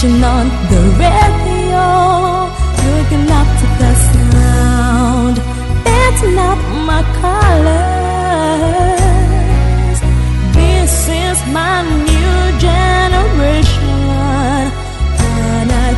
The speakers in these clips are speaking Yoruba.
watching on the radio, looking up to the sound, beating up my colors. This is my new generation. Canal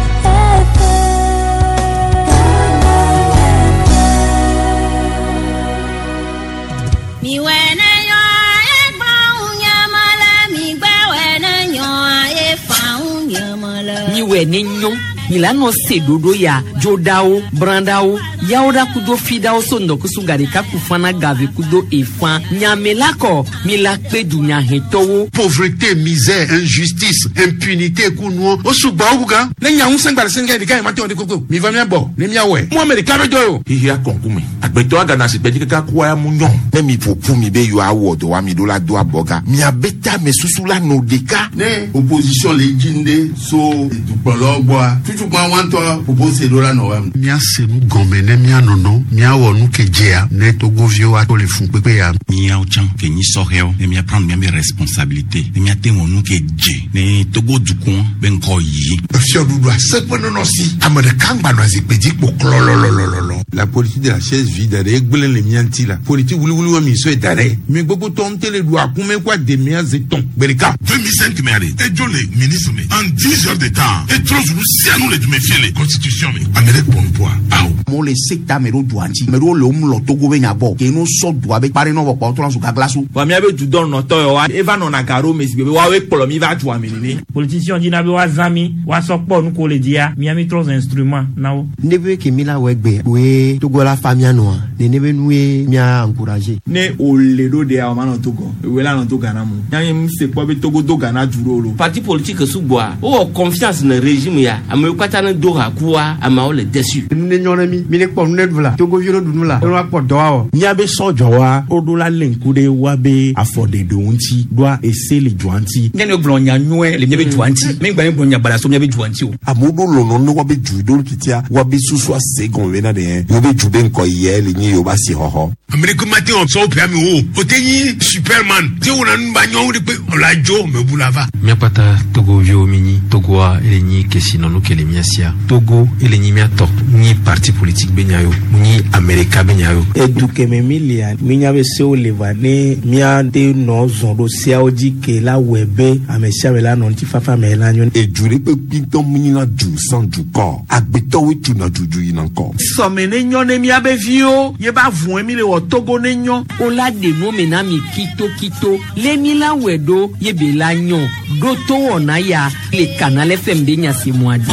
FM. Mi wena yo e faun yamala, mi gba wena yo e faun yamala. Mi wena yo Milano sedodo ya jodao brandao yaoda kudo fidao sondo kusugari kakufana gave kudo efan nyamelako milakpe dunya hetowo pauvreté, misère, injustice, impunité kuno osubauga nenya unsengba senga dika mate on koko mi va mi abo ne mi awe mo america be do hihi akonkume agbeto aga na sepedi ka kwa ya munyo ne mi popu mi be yo award wa mi do la do aboga mi abeta me susula no deka ne opposition le jinde so dupologwa tutu kwa wanto propose do la no mia senu gomene mia nono mia wonu kejea ne togo vio a to le fun pepe ya mia ochan ke ni soreo ne mia prendre mes responsabilités ne mia te wonu keje ne togo dukon ben ko yi fio dudu a sepo no si amade kangba no azipedi po klololololo la politique de la chaise vide de egbelen le mianti la politique wuli wa mi so e dare mi gbogbo ton tele do akume kwa de mia zeton berika 2005 me ale e jole ministre me en 10 heures de temps e trop nous sianou le méfier les constitution me amérique bon poa aw mo le secta mero duanti mero le umlo togo be nyabo ke no so do abe pare no bo to so ka glasu wa mi abe du don no to wa eva no na garo me si be wa we polo mi va tu amini politicien di na be wa zami wa so po nu ko le dia mi ami trop instrument nawo nebe ke mila wegbe we togo la famia no ne nebe nuwe mi a encourager ne o le do de a ma no togo we la no to gana mu yan se po be togo do gana duro lo parti politique subwa o confiance na régime ya amekwata na do hakuwa ama o le déçu ne nyona mi ne ko ne dula togo viro dunula no akpo do awo nya be sojo wa odula lenkude wa be afode do nti doa esele juanti nya ne gbon nya nwe le nya be juanti me gba ne gbon nya bala so nya be juanti o amodo lo no wa be ju do kitia wa be susu asegon we na de yo be ju be nko ye le nyi yo ba si hoho america mati on so pia mi o teyi superman ti wona nba nyo de pe olajo me bulava mi pata togo vio mini togo a elenyi kesino no kele miasia togo elenyi miato ni parti politique benyayo ni america benyayo eduke me milia minya be se o levane mia de no zondo sia oji ke la webe amesia be la no ti fafa me la nyon ejure pe pinto munina du san du ko agbeto we tu na juju yin ko so me ne nyon ne mia be vio ye ba vun emi le wo togo ne nyon o la de no me na mi kito le mi la wedo ye be la nyon do to wona ya le Canal FM de nya si moadi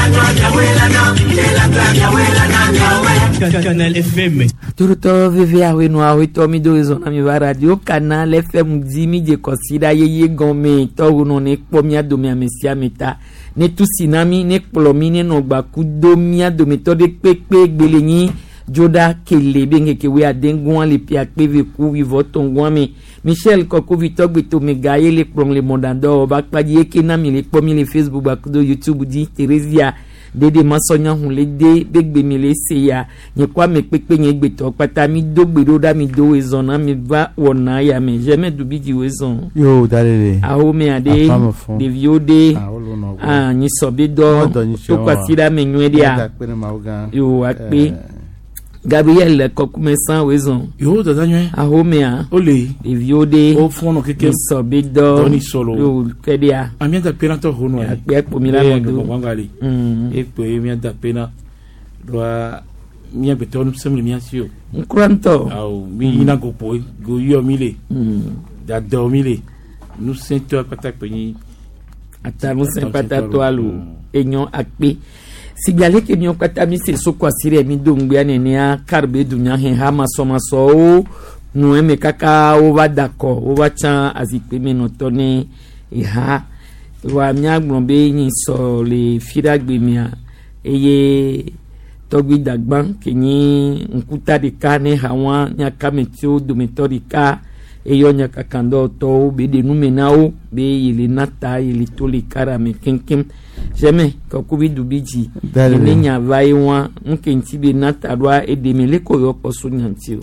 Canal FM Turuto vive awe no awe to mi do zona mi va radio Canal FM dimi de considera ye gome to no ne po mi ado mi amesia meta ne tu sinami ne plomi ne no gba ku do mi ado mi to de pepe gbelenyi joda kele benge ke we adengon le pia peve ku vi voton gwami Michel Koko Vitogbe to me gaye le prong le mondando ba kpadie ke na mi le po mi le Facebook ba ku do YouTube di Teresia dede masonya hun le de begbe mi le seya nye kwa me pepe nye gbeto pata mi do gbedo da mi do ezona mi va wona ya me jamais dubi di wezon yo dalele aho me ade de viode nyi sobedo to kwasira me nwede a yo akpe Gabriel Kokumesan wezon yo dazanywe ahomea ole eviode o fono keke sobido doni solo yo kedia amienta pena to hono ya pe pomila do wangali epo amienta pena doa mia beton semle mia sio nkranto au mi ina go boy go yo mile da do mile nous sento pata peni ata nous sempata to alu enyon akpe signalé que nyon kata mi se so kwasire mi dongbe ne a karbe dunya he ha maso o no eme kaka o va d'accord o va chan azipe me no tone e ha wa mi agbon be yin so le firagbe mi a eye togbi dagban ke ni nkuta de kane ha wan nya kametio do metodika eyo nya kakando to be de numenao be yele nata yele to le karame kenkem jamais ko kubi dubiji ne nya vai wa nkenti be nata doa edemele ko yo poso nyanti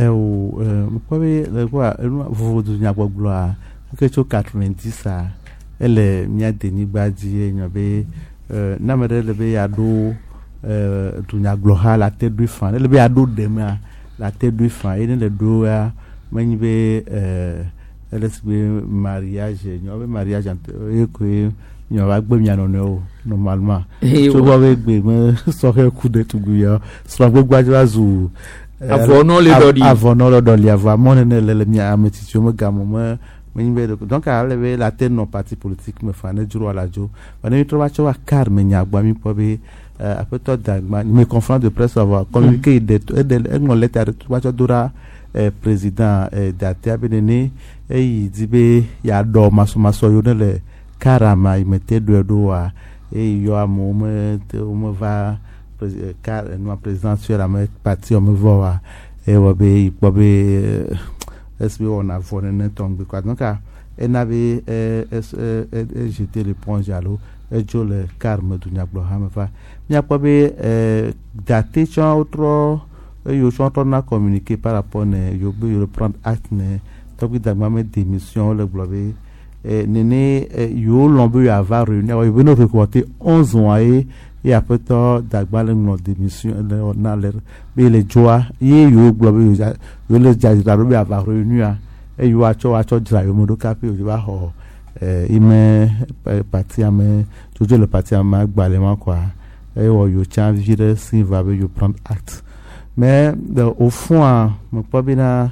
mo ko be le kwa vovo du nya gbogbo a ke cho 90 sa ele mia deni gbadzi nyobe namere le be ado dunya gloha la tête du fan le be ado demain la tête du fan et le do ya manyibe LSB mariage nyobe mariage ko nyoba gbe mi anono normalement so wa we gbe me so ke coup de tuguya so gbe gbaji azu avono le doli avo monene le mi ametitio me gamo me donc ale la tête non parti politique me fa ne juro ala jo ba ne troba cho wa car me nya gba mi po be après tout dagma me conférence de presse avoir communiqué de mon lettre troba cho dura président daté abene e dibe ya do maso yo le karama imete doa e yo amo me va car no présidentielle am parti on me voa e wobe SB on a volé tombe quoi donc en avait jeté l'éponge à l'eau et jo le karma dunya blohama va mia pobe daté cha autre yo chanton na communiquer par rapport ne yo be reprendre acte ne donc dagma me démission le globe nene yo lombe avoir réuni yo be no recruter 11 mois et après tout dagba le no démission na le be le joa ye yo globe yo le jajira be avoir réuni et yo acho dra yo modo kapi yo ba ho ime parti ame jojo le parti ame gbalema quoi et yo tient vire si va be yo prendre acte mais au fond me pas bien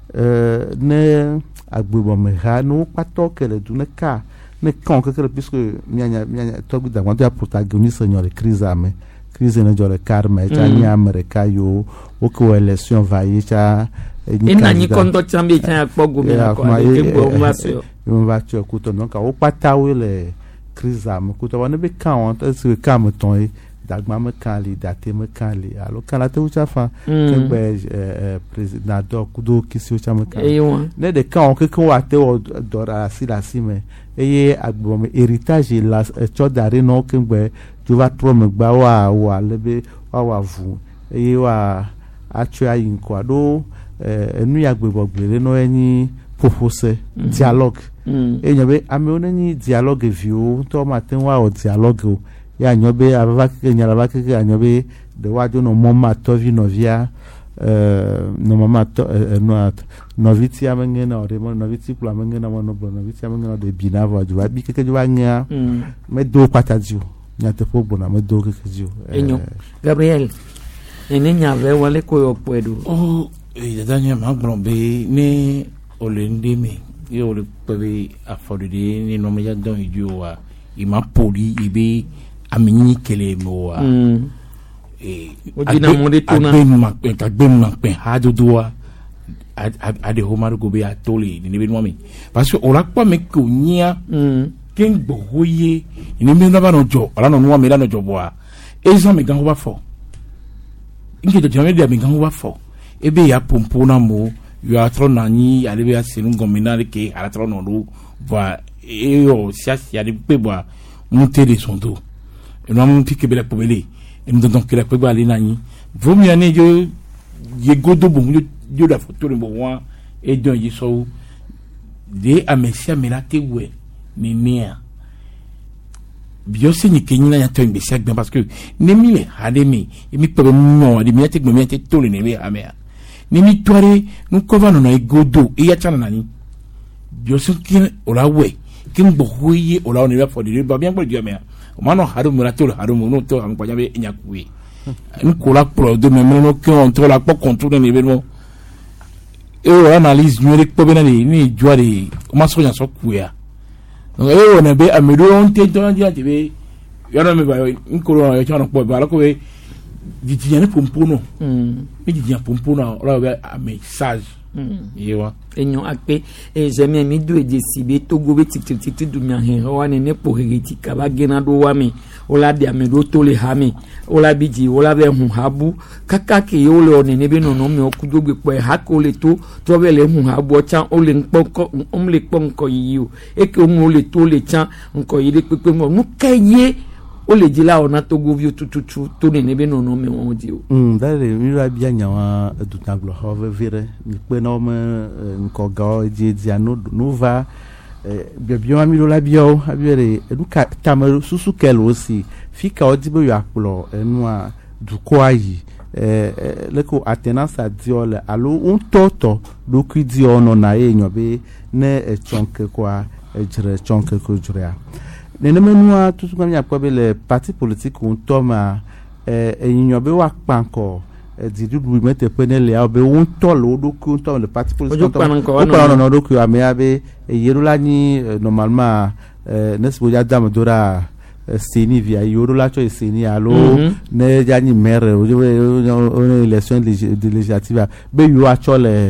ne agbo me ha no pato que le dune ka ne kan que puisque mianya to bi da wan dia protagoniste no le crise ame crise ne jo le karma cha ni america yo o ko election va yi cha ina ni kondo chambe cha pogo me ko ke bo maso on va tu écoute donc o pata we le crise ame ko to wan be kan on est ka me ton dagma me kali daté me kali alors quand la tout ça fa que président do kudo kisi cha me kali ne de quand que ko ate o dora si la si me eye agbo me héritage la chodare no que gbe tu va trop me gba wa lebe wa vu eye wa atua yin ko do enu ya gbebo gbere no eni propose dialogue e nyobe ame oneni dialogue view to matin wa o dialogue ya nyobe abaka nyala baka nyobe de waju no mama tovi novia no mama to no noviti amengena o de noviti kula amengena no noviti amengena de binavo ju abi keke ju anya me do pataju nyate po bona me do keke ju enyo Gabriel enenya ve wale ko yo pwedu danya magrombe ne olende me yo le pebe afodide ni no me ya don ijo wa ima poli ibe amini kele moa odina monde tuna agbe pe hadu doa ade homar go be atoli ni be nomi parce que ora kwa me ko nya ken gbohoye ni me na ba no jo ora no no me la no jo boa ezo me gan ho ba fo inge de jame de me gan ho ba fo ebe ya pompo na mo yo atro na ni ale be asinu gomina ke ala tro no lu va yo sia de pe boa monter de son dos et nous avons piqué la poubelle et nous avons que la poubelle est nani vaut mieux aller je godo bon je la photo le bon et donc je sors de amesia melate ouais ni nia biose ni kenyina ya tombe sia bien parce que nemi me hademi et mi peut non de miate me miate to le nebe amea nemi toire nous kovano na godo et ya chana nani biose ki ola ouais kin bohuye ola on va for de ba bien pour dire mais mano haru murato haru mono to am kwajabe nyakwe nkola pro de memeno que on to la pas contrôle l'événement et on analyse numérique pour bien ni joie comment so so kuya donc on a be amedo on te to dia tebe yana me ba nkolo ya chana po ba la ko be dijane pompono dijane pompono la be a message yewa enyo akpe ejemi mi do ejesibe togo be tititi dunya he wa ne po hegiti ka ba gena do wa mi ola dia me do to le ha mi ola biji ola be hu habu kaka ke yo le one ne be no no mi okudo gbe po ha ko le to be le hu habu chan o le npoko le ponko yi o e ke o le to le chan nko yi le pepe mo nu keye o le jila ona togo vi tututu to ne be no no mi won di o dale mi ra bia nyawa dutanglo hove vire ni pe no me nko ga di no va biobio amilo la bio abiere eduka tamer susu kel aussi fika odibo yo akplo enua dukoayi leko attenance a diole alo un toto do qui diono na enyobe ne chonke kwa jere chonke ko jrea ne menua tutu kwamya kwabe le parti politique un toma enyobe wa kpanko didu du mete penele abe un tolo do ku un le parti politique no do ku ameabe yerula ni normalement nesbo ya dam dora seni via yoro la cho seni alo ne jani mere o élection législative be yo a cho le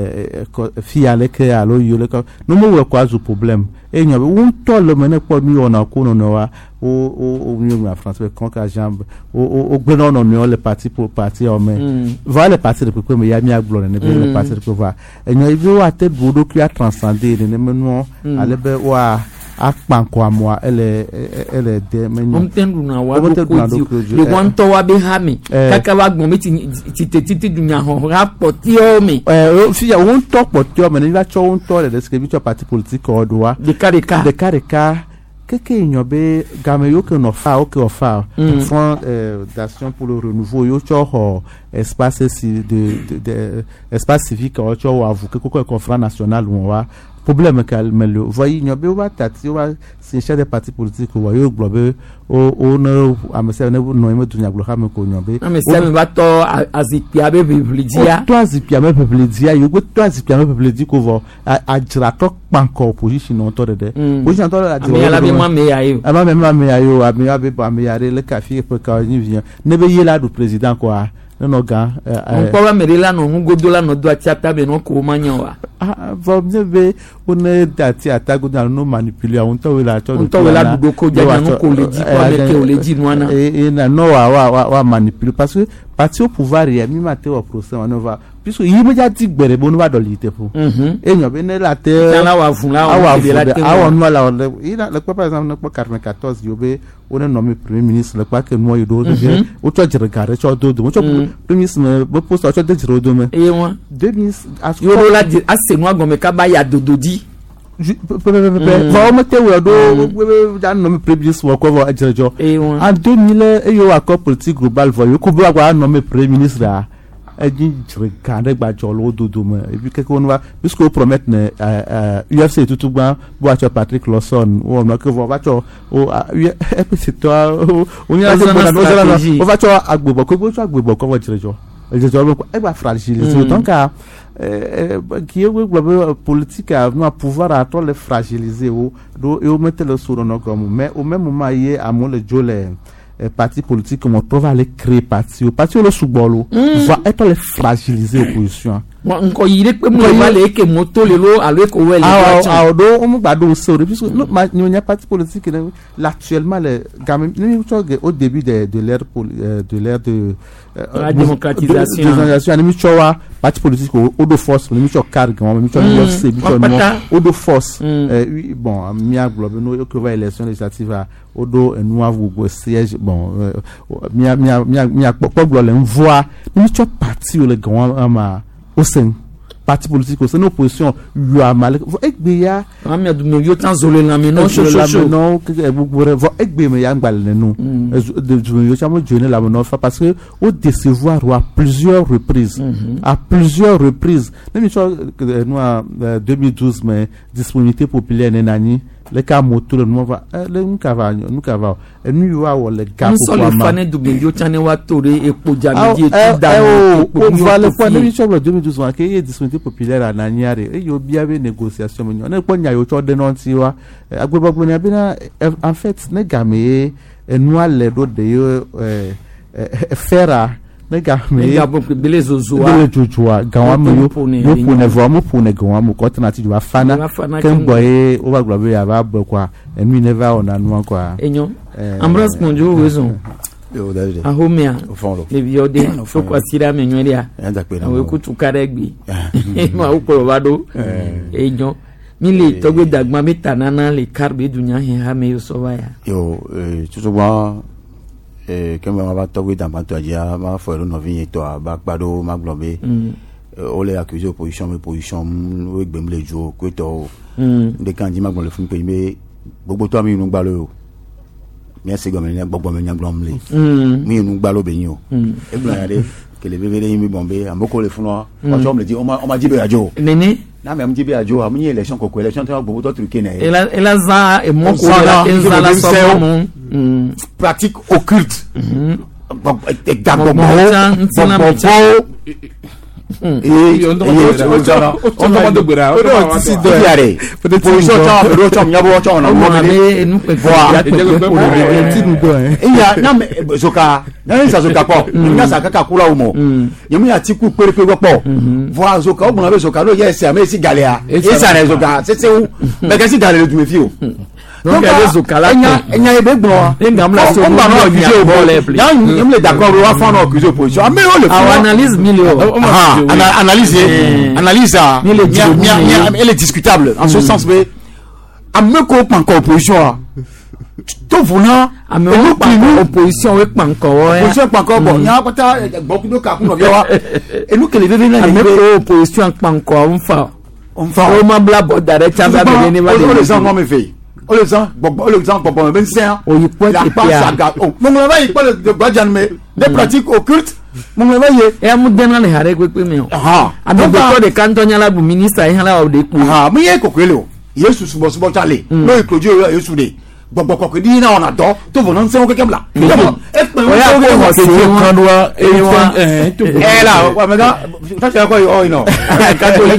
fi avec alo yo le no mo we kwa zu problème e nyobe un tolo mene po mi ona ko no wa o mi na France be kon ka jambe o gbeno no no le parti pour parti o me va le parti de pourquoi me ya mi aglo ne be le parti de pouvoir e nyo ibi wa te bodo ki a transcender ne meno ale be wa akpanko amwa ele de menyo omtendu na wa ko le wanto wa be hami kaka wa gbon titi dunya ho rapoti o mi fi ya won to poti o me ni va cho won to le describe cho parti politique o do wa de kareka keke nyobe gameyo ke no fa o ke o fa fond d'action pour le renouveau yo cho espace de espace civique o cho wa vous que ko conférence nationale wa problème calme voyez nyobe wa tati wa si chef de parti politique wa yo globe o no amese ne no ime dunya glo ha me ko nyobe amese me ba to azipia be biblidia to azipia me biblidia yo go to azipia me biblidia ko vo ajira to panko opposition no to de opposition to la de ala be ma me ayo ama me ayo abi abi ba me yare le kafi pe ka ni vient ne be yela du président quoi no ga on pa me la no godola no do atiata be no ko manya wa va be on dati atago na no manipuler on to la du ko ja no ko le di ko le ke o le di no na na no wa manipuler parce que parti au pouvoir ya mi mate au procès on va puisque immédiatement gbere bo no va dolite pour e nyo be ne la te la wa fun la wa no la ina le par exemple no 94 yo be on est nommé premier ministre le quoi que moi yo do o to jere gare cho do mo cho premier ministre bo poste cho de jere do me e won 2000 yo la ase no agome ka ba ya dododi va mettre we do ja nommé premier ministre ko va jere jo en 2000 yo accord politique global va yo ko ba nommé premier ministre a dit regarder ba jolo dodo me et puis quelque on va puisque promettre UFC tout ba bo Patrick Lawson on va que va cho c'est toi on y a on va cho agbo ko bo cho agbo ko va dire jo e ba fragiliser donc qui est global politique a un pouvoir à tout les fragiliser ou do mettre le sur no comme mais au même moment il a mon le jolé parti politique comme on peut aller créer parti le sous-bolo va être les fragiliser opposition nko yire pe mo ba le ke moto le lo alo ko wele do o mo gba do so puisque nous a parti politique actuellement les gamin ni au début de l'ère de la démocratisation ni chowa parti politique au de force ni cho cargue ni cho UFC ni cho au de force bon mi a globe no que va élection législative au do noir vous siège bon mi a pas globe voix ni cho parti le grand ama au sein parti politique au sein opposition yo amal egbe ya ami adu yo tan zole la me no non que vous egbe me ya ngbal nenu de yo chamo joiner la no parce que au décevoir à plusieurs reprises même chose nous 2012 mais disponibilité populaire nenani le cas moto le nous va nous cava et nous wa le gars pour moi nous sommes du yo tane wa tore epo jamidi et on va le point de sur le 2012 que est disponibilité populaire à naniare et yo bien négociation mais on ko nya yo cho denonti wa agbobo bo na bina en fait ne game nous le do de yo fera nega bele zozoa gawamo yo pone voamo pone gawamo ko tana ti wa fana kembo o ba globe ya ba kwa enu never on anu kwa enyo Ambroise Monjo wezo yo David ahomia le biode so kwa sira menweria we kutu karegbi ma ukoro bado enyo mili togwe dagma metanana le karbe dunya he ha me yo so ya yo tutuwa kemba ma to gbe dan bantu aja ma fo ero no vi to ba gbado ma globe on les accusé opposition mais opposition we gbem le jo ko to de kan di magbon le fun pe me gbogbo to mi nu gba lo mi se go me ni gbogbo me nyaglom le mi nu gba lo be yin o e gba ya de kele bebe yin mi bombe amoko le fun o cho me le di o ma jibe ajo nene na me am jibe ajo am yin election ko election to gbogbo to truqué na ela za e mo ko la la so pratique occulte donc les okala enya ebe gbon ngamla so on est d'accord on va faire nos accuser opposition mais on le analyse analyse elle est discutable en ce sens mais à me ko panko opposition to vuna ame opposition we panko bon nya pata bokudo ka kuno bia wa enu kele bebe na ame opposition panko on fa o ma bla bodare chamba be ni ba les gens non me fait on les gens bon 25 o yi point et puis mon va y pas de badjan mais des pratiques occultes mon va y e amu dena le hare kwe me ame ko de kantonya la bu minister e hala o de ku mi ye ko kwele o yesu subo chale no e proje yesu de gbogbo ko di na ona do to vo non se o kekemla e pe o ya ko se kanwa e la wa mega ta se ko o ino ka to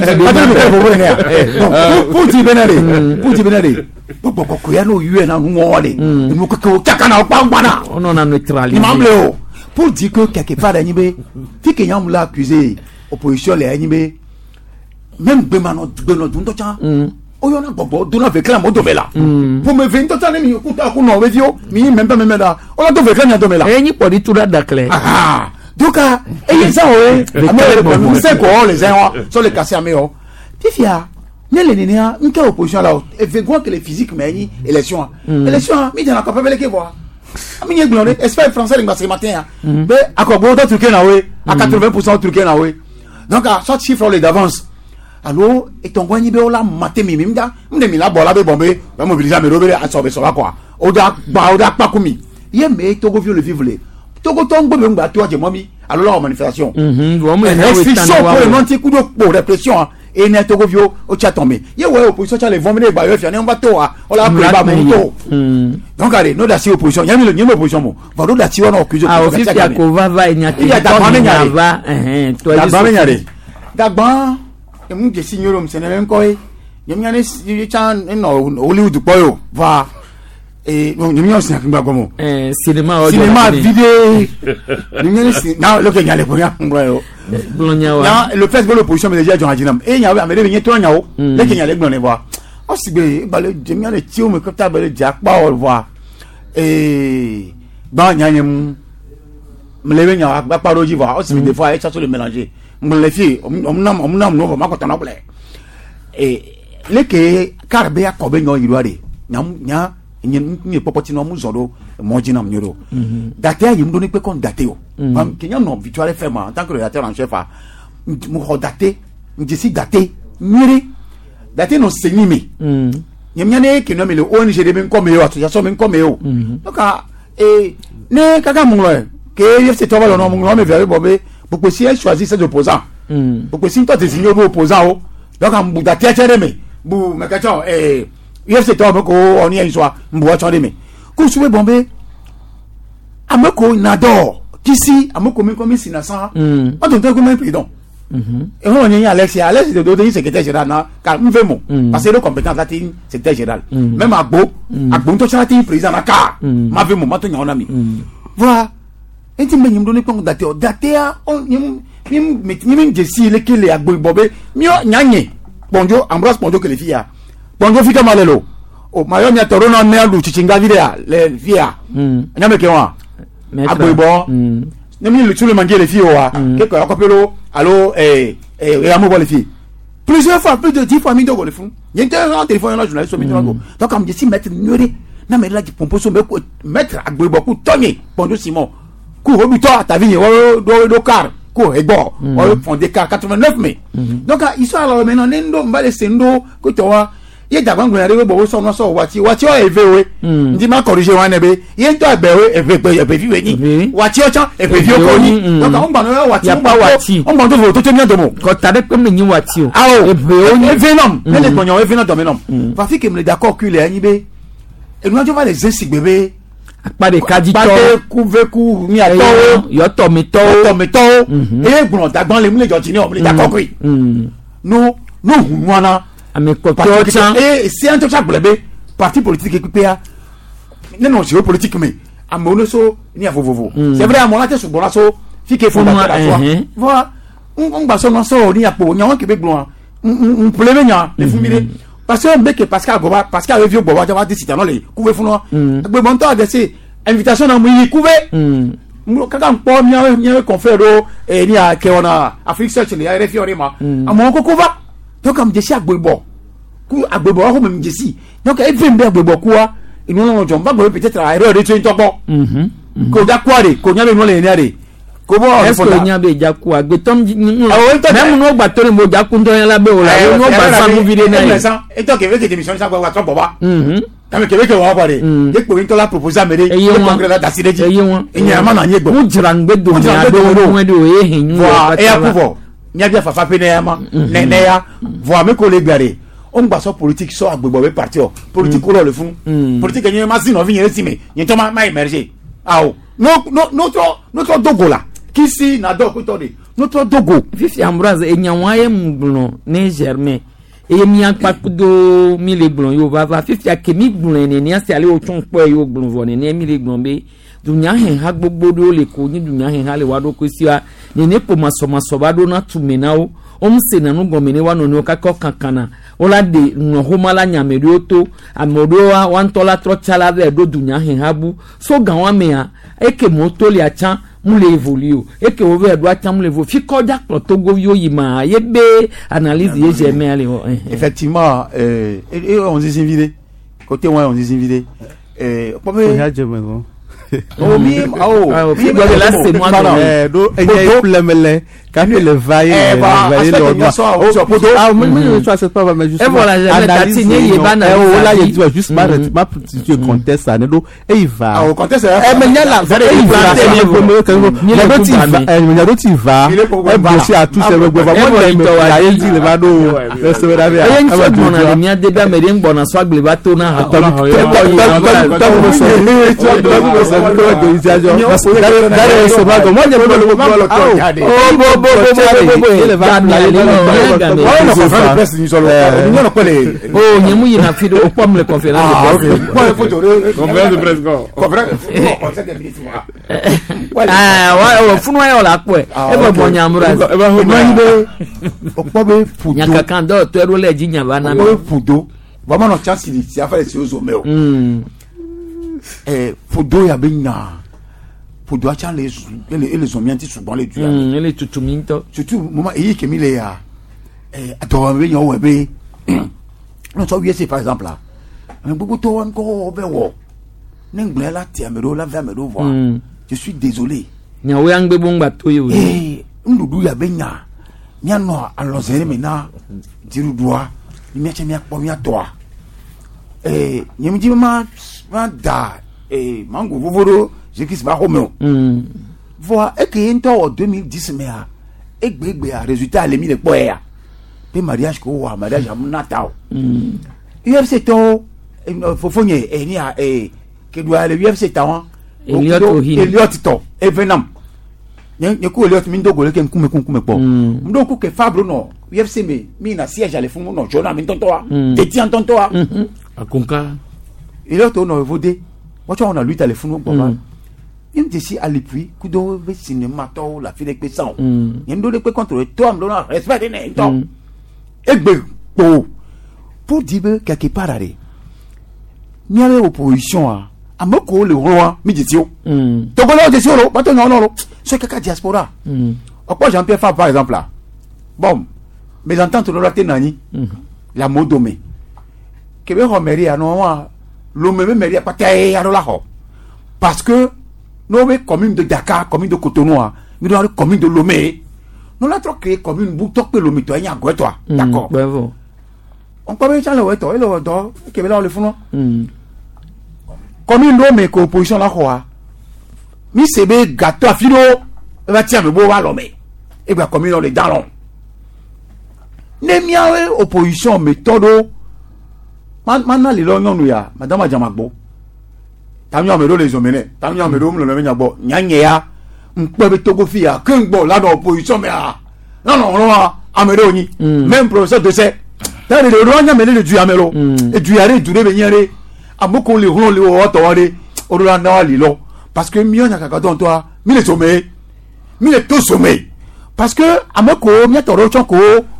puti benere gbogbo ko ya no yu na nu wole nu ko chaka na pa ngwana ono na neutraliser imamle o pour dire que quelque part anibé fi que yam la accuser opposition le anibé même bemano dunto cha oyo na gbogbo do na ve clan mo do mela pour me vento ta ni ku ta ku no we dio mi membe da o na do ve clan do mela enyi podi tura dakle donc et ça ouais on sait quoi les gens sont les casser ameo tifia ne le nenia nke opposition là et veut que les physiques mais élection mi dans la capable que voir ami ye glonde espère français lingba ce matin mais akobo to truqué na we à 80% truqué na we donc à chaque chiffre les d'avance allo et ton gwani be ola maté mi mda mde mi la bola be bombe ba mobiliser me robere a sobe so la quoi oda pa kumi ye me togo vieux le vivre togo tombe be ngba to je momi allo la manifestation restriction pour non ti coup de pour répression et ne togo vieux o cha tomber ye ouais opposition cha les vont venir ba yo fi on va to on la ba monto donc allez no da si opposition yami le nyemo opposition mo va do da ti on accuse office ya ko va nyaki ya da ba to yi da ba e mu je signoro msene nko e nyamya ne chan no Hollywood poyo va e nyamya osin akingba gomo cinéma vidéo nyamya ne na lo ke nyale poya ngro blonya wa ya le fait que l'opposition me déjà John Jinam e nya amere nye to nya o le ke nyale gbon ne va o sigbe bale nyamya ne ti o me kota bale ja pa o va ba nya nyem mlebe nya ba pa roji va o sigbe des fois e chaso le mélanger le fie omnam no ma ko tan oble leke karbe akobe nyo yiruare nya nyi popoti no mu zodo mo jinam nyoro date ayi ndo ni pe kon date o pam kenya no victoire fait en tant que rédacteur en chef mu ho date njisi date nyiri date no senyimi nyemnya ne ke no me le ONG de ben ko me o ya so me ko me o donc ne kaka mu lo ke yefse to ba no mu no me vere bobe pour que si elle choisit ses opposants pour que si toi tu signes aux opposants donc en bouda tiachere me bou me kacho UFC to me ko oni en soit mbo chode me ko souwe bombe ameko nado kisi ameko me comme si na sa on donne comme président et on y Alex de donner secrétaire général na car mvemo parce que le compétent là tin secrétaire général même agbo to chati président na ka mavemo mato nyona mi voilà et tu me donnes pas daté on nyim jesi le kele agbo bobe mio nyanye bonjo Ambroise bonjo que les filles bonjo fika malelo o mayo nya toro na ne lu chichinga videa le fia nyame ke wa agbo bo nyami lu tulu mangé les filles wa ke ko akopelo allo amo bo les filles plusieurs fois plus de 10 fois mi dogo le fun yente un téléphone na journaliste mi dogo donc am jesi mettre nyori na me la di pomposo me mettre agbo bo ku tonye bonjo Simon ku hobi to atavini do car ko ego o fondé ka 89 mai donc histoire alors maintenant nendo mbale sendo ko to wa ye dagba ngwe re bo so no so wati o evewe ndi ma corriger wa nebe ye nto agbewe ebe fiwe ni wati o chan ebe fi o ko ni donc on gba no wati on gba do to temi adomo ko tade pe mi wati o ebe o ni venom le gbonyo venom dominum va fi que me d'accord que le anyibe e no jo va les insigbebe apade kaji to kuveku mi ato yo to mi to e gbon dagban le mu le jo ti ni o le d'accord que no hunwana ami koto chan et c'est un truc ça parti politique équipé à non géopolitique mais à mon so ni à vovo c'est vrai à mon laté sur bon so fi que faut la voilà on va so ni à po nyon Québec blanc on plebe nya les fumire parce que bec Pascal Goba Pascal vieux Goba va dire citano les couver fou no be bon temps de ces invitation na mu couver kaka mpo nya conféré et ni à que on a Afrique search les RFI orima à mon kokova donc am jesi agbebo ku agbebo ho mem jesi donc e vem be agbebo ku a inu no jomba gbo peut-être a erreur de train tokpo ko da kware ko nya be no le ni are ko bo est ce que nya be ja ku agbe tom même no gba tori mo ja ku ndo yan la be o la no gba sa mu video na e to ke ve ke démission sa gba to boba tami ke ve ke wa pare de ko into la proposer mere e congrès da sideji e nya ma na nye gbo mu jrangbe do nya do mo de o ye hin e akuvo nya bia fafa pe na ma ne ya voa me ko le gare on gba so politique so agbegbo we parti o politique ko lo le fun politique yen ma sin no vi yen si me yen to ma emerger awo notre dogo la kisi na do ko to de notre dogo fifi Ambroise enyanwa ye mblo ne germain e mi akpakudo mi le blon yo va fifi akemi blon ne ni asi ale o tun po yo blon vo ne mi le blon be dunya hen ha gbogbo do le ko ni dunya hen ha le wa do ko siwa ni ne po maso ba do na tumenao omse na no gomene wa no no kakọ kankana ola de no homala nyameri oto amodo wa wantola trochala ve do dunya hen habu so gan wa me a eke moto le acha mu le evolue eke wo ve do acha mu le evolue fi ko ja togo yo yima ye be analyse ye jeme ale effectivement on dit invité côté moi on dit invité oh mi là c'est moi do lemele quand le vaille ça c'est pas mais juste analyse là il doit juste ma tu conteste ça do et il va au conteste mais il y a là il va bosser à tous ces gouvernements il dit le va do il y a débat mais il bon soit le bateau na Fudo ya benya Fudo acha les omianti souvent les duya les tutuminto surtout moment yi ke mi le ya ato benya o be non so wie c'est par exemple là beaucoup to on ko be wo nengle la ti amero la va mero voir je suis désolé nya we angbe bongba to yo ndudu ya benya nya no alozere mena diru doa ni meche mi akpo mi atoa nyemji ma da mango vovoro je qui se va homo voilà et que en 2010 mais egbe résultat les mille po ya pe mariage ko wa mariage am natao UFC to fofonye ni a que doit le UFC tawa Eliot to evenam nye ko Eliot mi ndo gole ke nkume po ndo ko ke Fabro no UFC mi na siège ale fun no jona mi tonto wa te ti tonto wa akonka Eliot no vodé moi on a lui téléphone bon il me dit à l'épui kudo ve cinéma to la fille de ça il me donne de contrôler toi me donne respect ne to egbe pour dire quelque part arrêt ni avait opposition a moko le roi mi dit yo to ko lo de solo ba to no c'est que diaspora pourquoi Jean-Pierre Fabre par exemple là bon mes ententes no la tenani la modomé que be romerie à no le même mairie pas taillé à la ho parce que nous commune de Dakar commune de Cotonou mi do commune de Lomé nous la trop créé commune bu to pe Lomé to nya go to d'accord on peut bien changer to ele to ke be la le funu commune Lomé ko opposition la quoi mi sebe gâteau afiro va tiens me bo wa Lomé et bien commune le dalon ne miawe opposition méthode man le lo nyonu ya madame Jamagbo tamyo me do les omene tamyo me do le nya bo nyanye ya mpe be Togo fi ya kengbo la do opposition me a non amero ni même professeur de c'est tane le ro nya me le du amero et du yare du be nyare amoko le ro le o to ware o do na wa li lo parce que mi nya kaka don toi mi le sommet mi le to sommet parce que amoko mi to ro choko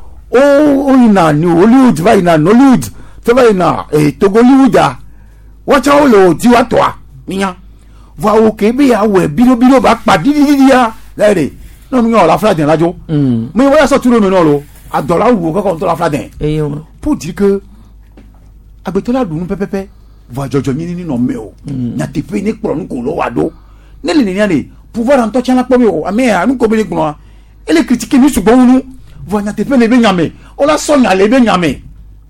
o ina ni Hollywood va ina Nollywood to va ina Togo Hollywood wacha o lo ti wa to a miyan va o ke be ya we biro ba pa didi ya lere no mi o la fladen lajo mi wa so turo mi no lo adola wo ko to la fladen pour dire que agbetola dunu pepepe va jojo ni no me o nya te pe ni pro nko lo wa do ne le ni ale pouvoir en to chala po mi o ame anu ko be ni gbo ele critique ni sugbon nu va nya te pe le be nyame o la so nya le be nyame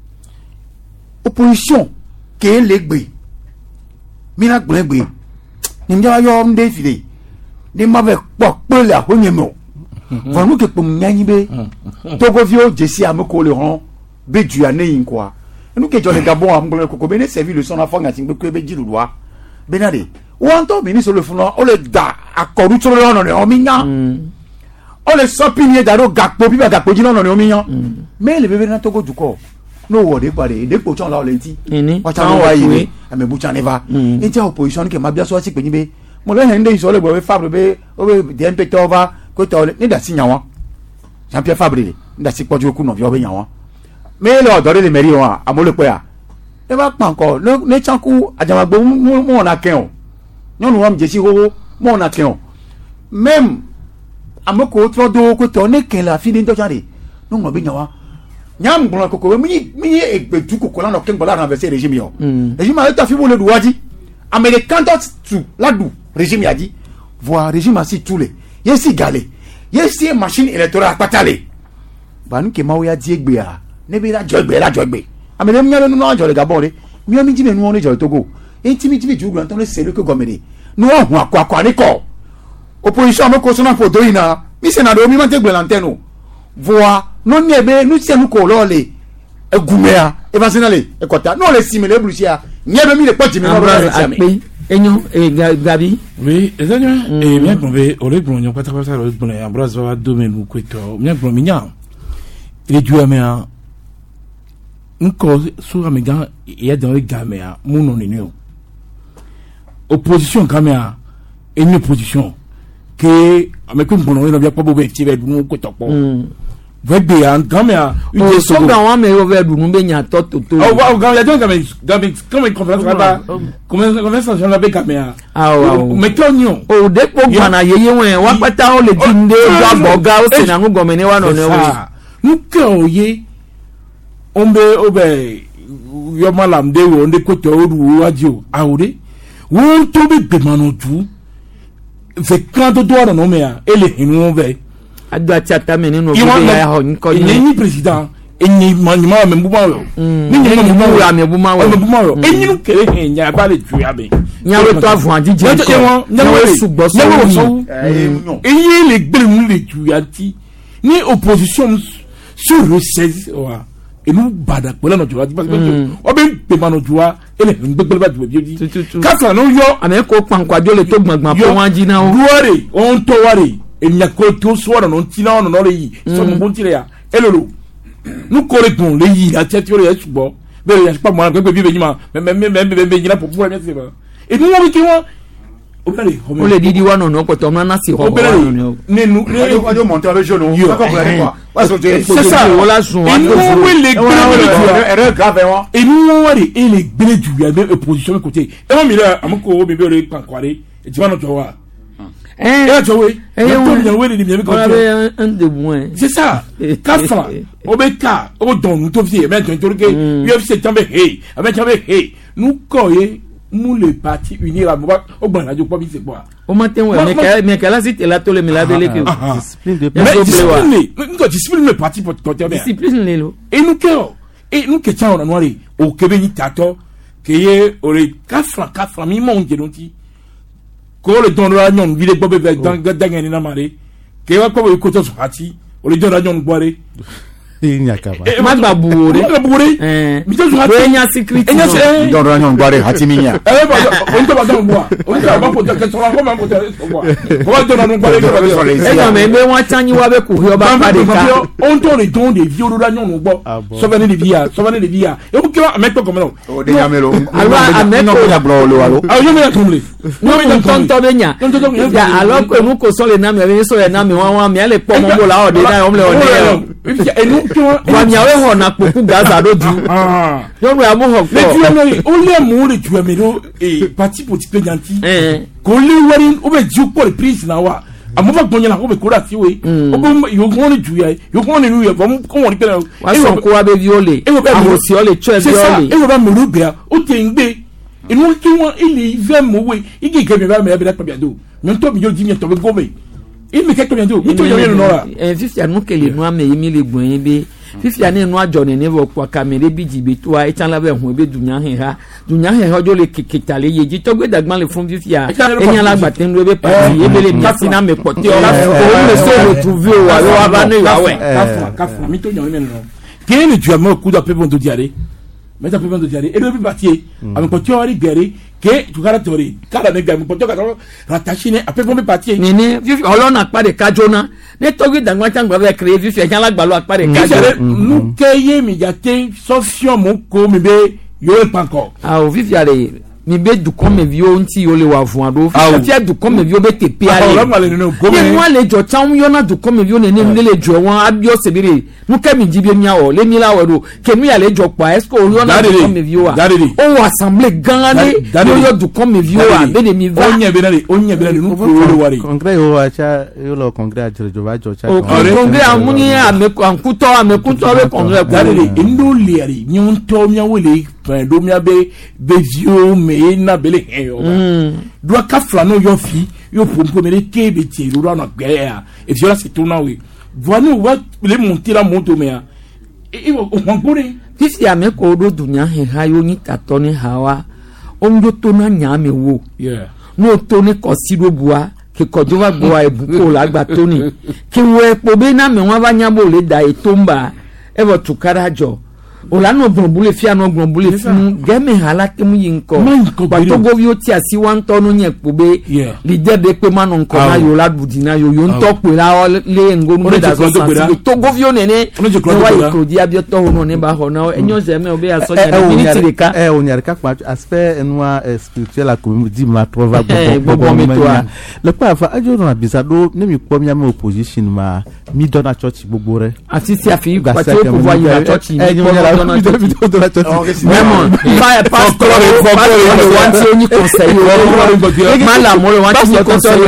opposition ke le gbe mina gblegbe ni nja yo mde fide ni ma ve po la ho nyemo va mu ke pum nyanyi be Togo vio jesi amko le ron be du ane yin kwa nu ke jo le Gabon am gblegbe ko be ne servi le son afan ngati be be jilu doa benade wanto bini so le funo o le da akoru to le ono ne o minya o le sopini da ro gakpo bi ba gakpo ji no ne o minya me le bebe na Togo duko no wode pare de po chon la o le ti wa cha wa yi ame bu cha neva inja opposition ke ma bia so ti pe ni be mo le hende so le gbo be fabre be o be DNP to over ko to ni da si nyawo champion fabre nda si poju ku no bi o be nyawo me le odore le meri wa amole pe ya e ba pan ko ne chanku Ajamagbo mo na ken o nyonu wa mjesi ho mo na ken o même amoko tro do ko to ne ken la fini ndo jare no mo be nyawa nyam gbon koko mi egbedu koko la no ken bola renverser régime yo régime a ta fi bo le duwaji américain tout la du régime a dit voir régime a si tous les yesi galé yesi machine électorale patale banu ke mawo ya di egbe a ne bi la jogbe amele mi no no jole Gabon re mi ji me nu on jole Togo intimidate ju gran ton le sele ko gomede no ohun akwa ni ko opposition mo ko so na fodo ina mi se na do mi ma te gbe lanteno voir no nyebe nu se nu ko lo le egumea evasinale ekota no le simile blusia nyebe mi le poti mi no bra se mi enyo Gabi oui ezanya mi gbonbe ole gbon nyo pata pata ole gbon Ambroise va do me bu kweto mi gbon mi nya ile du amea nko so amega ya dans le gamea mu no ni o opposition gamea une opposition que avec un bon on vient pas bobe ti be du ko topo vegbe an gamea o so ga wa me o ve du nu be nya to o wa ga la gamea comme conférence là conversation la be gamea mais tonyo o de po gana yeye wen wa pata o le dinde do aboga o se na nu gomene wa no ne o nuke oye ombe obe yo malam de wo nde ko to oru wajo awore won to be gbemanu ju ve kan to do no me a ele hinu ve adwa chata me ninu be ya ho nko ni president enyi manima me buma yo ni ni manima ya me buma yo enyi nu kere hen ya ba le ju ya be nya we to avun ajije nko nya we sugbo so enyi le gbere mu le ju ya ti ni opposition sur le 16 wa et nous bada pela no juwa parce que o be pe ma no juwa ele ngbegbele ba juwa bi kasa no yo ame ko pankwajo le to gbangban po wan ji na o ruore on to ware enya ko to so wara no ti na no no le yi so mo bon ti le ya elolo nu ko re gun le yi ati ti o le subo be le ya pa mo na pe bi be jima me jina po pour me se ba et nous on ki won o le didi wa no ko to na si ho no ne nu ajo monter avec jeune yo c'est ça wala sun wa nous le erreur grave wa et nous wari et les gbele du ya be opposition côté et moi mi là amko be be re pankware et tu vas no to wa to we to ya we ni mi ko un de moins c'est ça kafa obeka o don to fi e me to que UFC tambe hey avec tambe hey nous ko ye nous le parti unir à moi au bon radio pas c'est quoi o matin ouais mais qu'elle c'était là tout le milabele que discipline le parti pour côté bien discipline lelo et nous que ça on a noiré au Québec ni tato que y aurait 4 mi mon que donti ko le don la nyon vile bobe dans ngani na mare que wa ko ko to parti o le don la nyon boire Magba bourré. Mais tu as une sécurité. Dans le rayon boire Hatiminia. On te va dans le bois. On te va pour te faire comment pour te mais moi tani wa be courir ba pas de cas. On tourne les dons des vieux d'agnon au bois. Sauver les vies, Et on peut mettre comme non. Alors à mettre la blolo. Ah je vais tomber. Non mais tonton benya. Alors que nous connaissons les noms, mais sur les noms mais les pommes là on déjà on le et nous wamiawe hona poku gaza do du yo mo amo ho mais tu as on les mo le tu as et parti politique gentil ko le wari o be ju pour le prince na wa amofa gbonya na ko be ko ra ti we o bo yo ko ni ju ya yo ko ni nu ya ko on ri pele wa so ko wa be viole amosi o le chwe viole e wo ba mo lu bia o te ngbe inu ki won ile ve mo we igi ke me ba me be da pa bia do mi to mi yo di mi to be go me il me quelque bientôt il to yo no la fifia no kele no ame yimi le gbon be fifia ne no ajone ne vo kwa kamere biji be to a etan la be hu be dunya he ha jo le kekitale ye ji to gbe dagban le fun fifia enya la gba ten do be parti e be le mi sina me pote o le so le trouver o wa ba ne wa we kafu mi to yo me no ke le du amo ku da pe bon do diare mais après de dire et le parti avec pote ori gere ke tu gara tori kada ne gam pote kada rattaché ne après bon parti ni vifi olona pa de kajona ne togi dangwa tangwa be créer vifi jan la gbalo pa de kajona nous keye mi jate solution mon ko mi be yo e pa encore ah o vifi ale mi be du comme vio nti yo le wa fun ado fi du comme vio be te pe ale ni mo le jo chan yo na du comme vio ne le jo won abio sebire nu ke mi jibe mi awo le mi la wo do ke mi ale jo pa est ce que yo na du comme vio a o assemblée gangane yo du comme vio a be de mi va onye be na nu ko lo wari congrès o acha yo lo congrès a jo va jo cha congrès amuni amekuto be congrès darele ndo liari nyon to mi awele do mi abe vio me na bele heyo do ka flano yo fi yo pompo me ke be ti ro na gbe ya e fi la se to na we voinu wa le monter la moto me ya e o ngore fisi ame ko do dunya he ha yo ni tato ni hawa onjo to na nya me wo no to ni ko si do bua ke ko jo wa gbo ebuko la gba to ni ke wo epo be na me won ba nya bo le da e to mba e bo tukara jo olano gbonbule fi ano gbonbule fun geme halake mu yinko ba to go vi o ti asi wan to no yen pobe li je de pe manu nko na yo ladudina yo nto pe la le ngonu me da so to go vi o nene wa ko di abio to no ne ba ho na enyo se me obe aso je na minute de ka onyarka kwa aspect enwa spirituel la community ma trova gbogbo me to le pa fa ajo na bisado ne mi po mi am opposition ma mi dona church gbogbo re ati si afi pa ti o ko wa ya church ni Même pasteur wanti oni conseil mala mo wanti ni conseil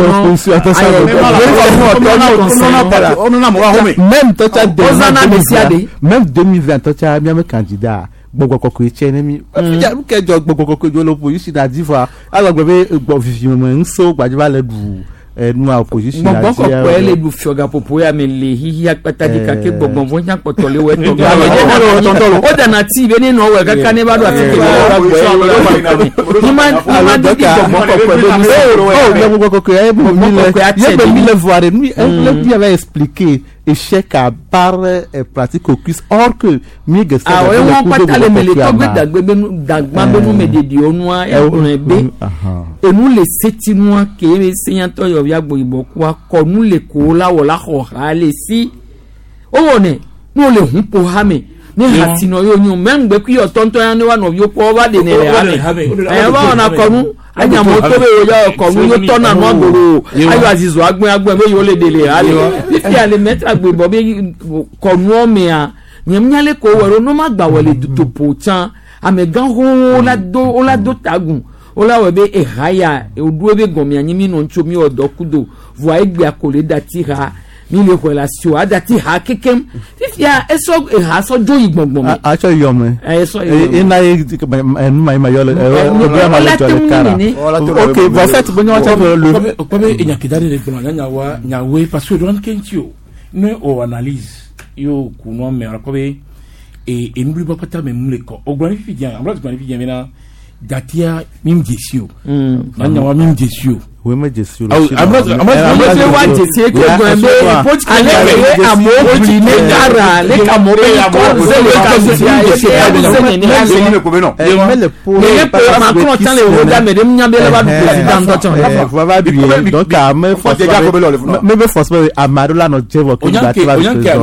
même tocha ozana mesiade même 2020 tocha mi am candidat gbogbo kokko iche ne mi ya ke jo gbogbo kokko jo lo position da diva alogbe gbo fifi mo nso gbajiba le du nous opposition bon ko ele du fioga popo ya me le hihi akpata di ka ke gbogbo won jan potole we to o da na ti be ni no we kaka ne ba do ati ke ni ma di gbogbo ko le gbogbo kokko e bo mi le voir nous il avait expliqué échec à part pratique au cuisse or que mi gese won patale me le to gbe dagba be nu me de di onua e kun be enu le setinua ke me seyan to yo ya gbo ibo kwa ko nu le ko la wo la ho ha le si o woni no le hun po ha me ni hatino yo nyun mengbe ku yo tonto ya ni wa no yo po ba de ne ha me e wa na ko nu anya mo to be yo ko nu yo to na no gboro ayo azizo agbon me yo le dele ha le fi ale metra gbo ibo be ko nu o me a nyem nyale ko woro no ma gba wole duto po chan amegan ho la do tagun ola we be ehaya oduo be gomi anyimi no nchomi odokudo vo aigbe akole datira mi le relation adati ha kekem fifia eso ha so jo igbongbon mi acho yome eso yome ina ma yo le kara okay en fait bonyo acha le comme il y a que d'aller le nyawe parce que don kentio ne o analyse yo kuno me rakobe et n'oublie pas ta même le ko o grandi fidien amra grandi fidien mena datia mim jesio nyawa mim jesio oui mais jesio amra wa jesio ko gbe ale amo ne kara le ka mo be ko ze le ka mais le pour Macron tant le roda mais dem nyambe le ba président d'auton va bien donc mais forcément amado la no jevo ko ba ta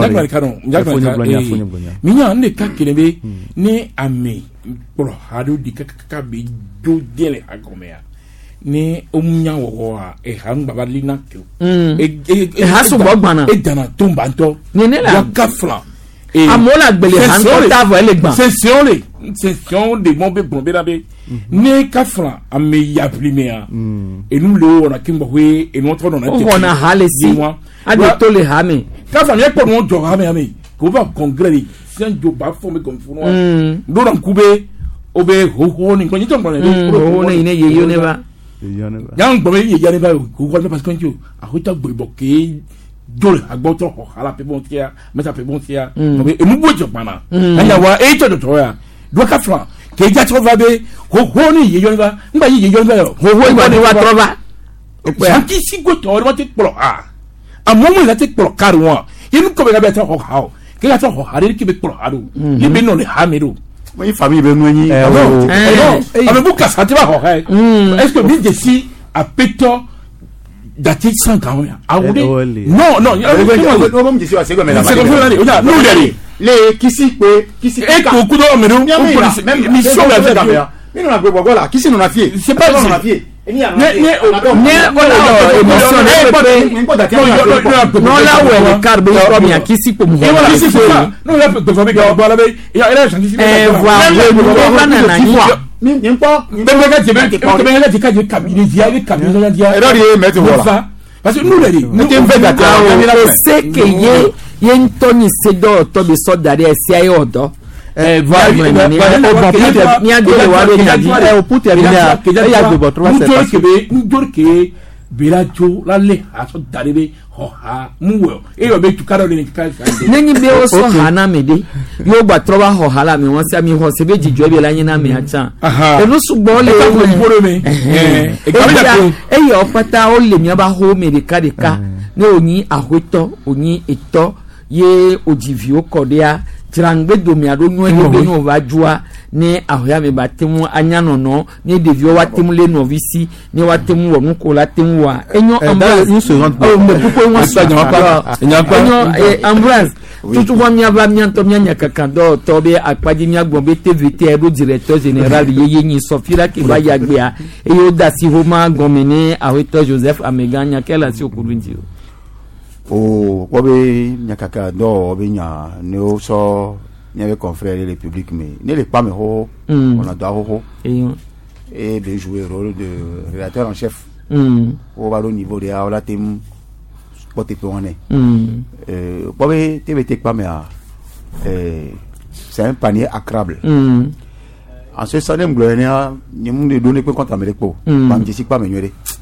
minya ne ka kelebe ne ame pro hadu dikaka be do dele agomea ni omunya wo e han babalina ke e hasu bogbana e dana tombanto ni ne la kafla e amola gbele han ko ta vo ele gban session de mon be bombera be ni kafla ame ya primea e nu le ona kimbo we e no to na te ona halesi ade to le hame kafla ni po no jo hame ame ko ba congrès sen jo ba fo me konfuno do ran kube obe ho ni ko ni ton bana ho ni ne yeyo ne ba yang bobe ye yare ba ko ko parce que tu a hota gbo ke dole agboto ho hala pe bon tia meta pe bon tia bobe e mu bojo bana anya wa e to to ya do ka fra ke ja to va be ho ni ye yare ba ngba ye yare ba ho ni wa to ba sanki si go to ma te pro amomo la te pro karwa yin ko be ga be to ho ha ke ga to ho ha ri ki be pro ha do li be no le ha me do moi famille be noyi avec vous casse tu vas est-ce que bien ici à péto daté 100 ans non non je suis assez comme la nous les kisi et beaucoup de hommes même mission la caméra mais non la voilà kisi non a fié c'est pas non a fié parce que nous c'est que y a Tony Sedo to be so that is odo Belajo la le aso darebe ho ha muwe e yo be tukaro le nika nenyi be o so hana mede yo gba troba ho hala mi won se mi ho se be jijo be la yin na mi acha e no sugbon le ko boro me e yo pata o le mi ba ho me de ka ne oni ahweto oni eto ye ojivio kodia tirangbe domi ado nyu e be no va jua ne ahoya me batemu anya no ne devio watemu le novisi ne watemu wo nko la temu wa enyo ambulance me pupo won so enyo ambulance tutu wa mi aba mi anto mi anya kakando to be akpaji mi agbon be tvt edo directeur général yeye yin sofira ke ba yagbea e yo da si homa gomene aweto Joseph Ameganya kela si okurunji o kobe nyakaka do be nya ne o so ni avec confrères les publics mais ne les pas mais on a doit et de jouer le rôle de rédacteur en chef au niveau de la team porté pour on est kobe TVT pas mais c'est un panier accrable en ce sens même gloire ni monde donner peu contre Amérique pas je sais pas mais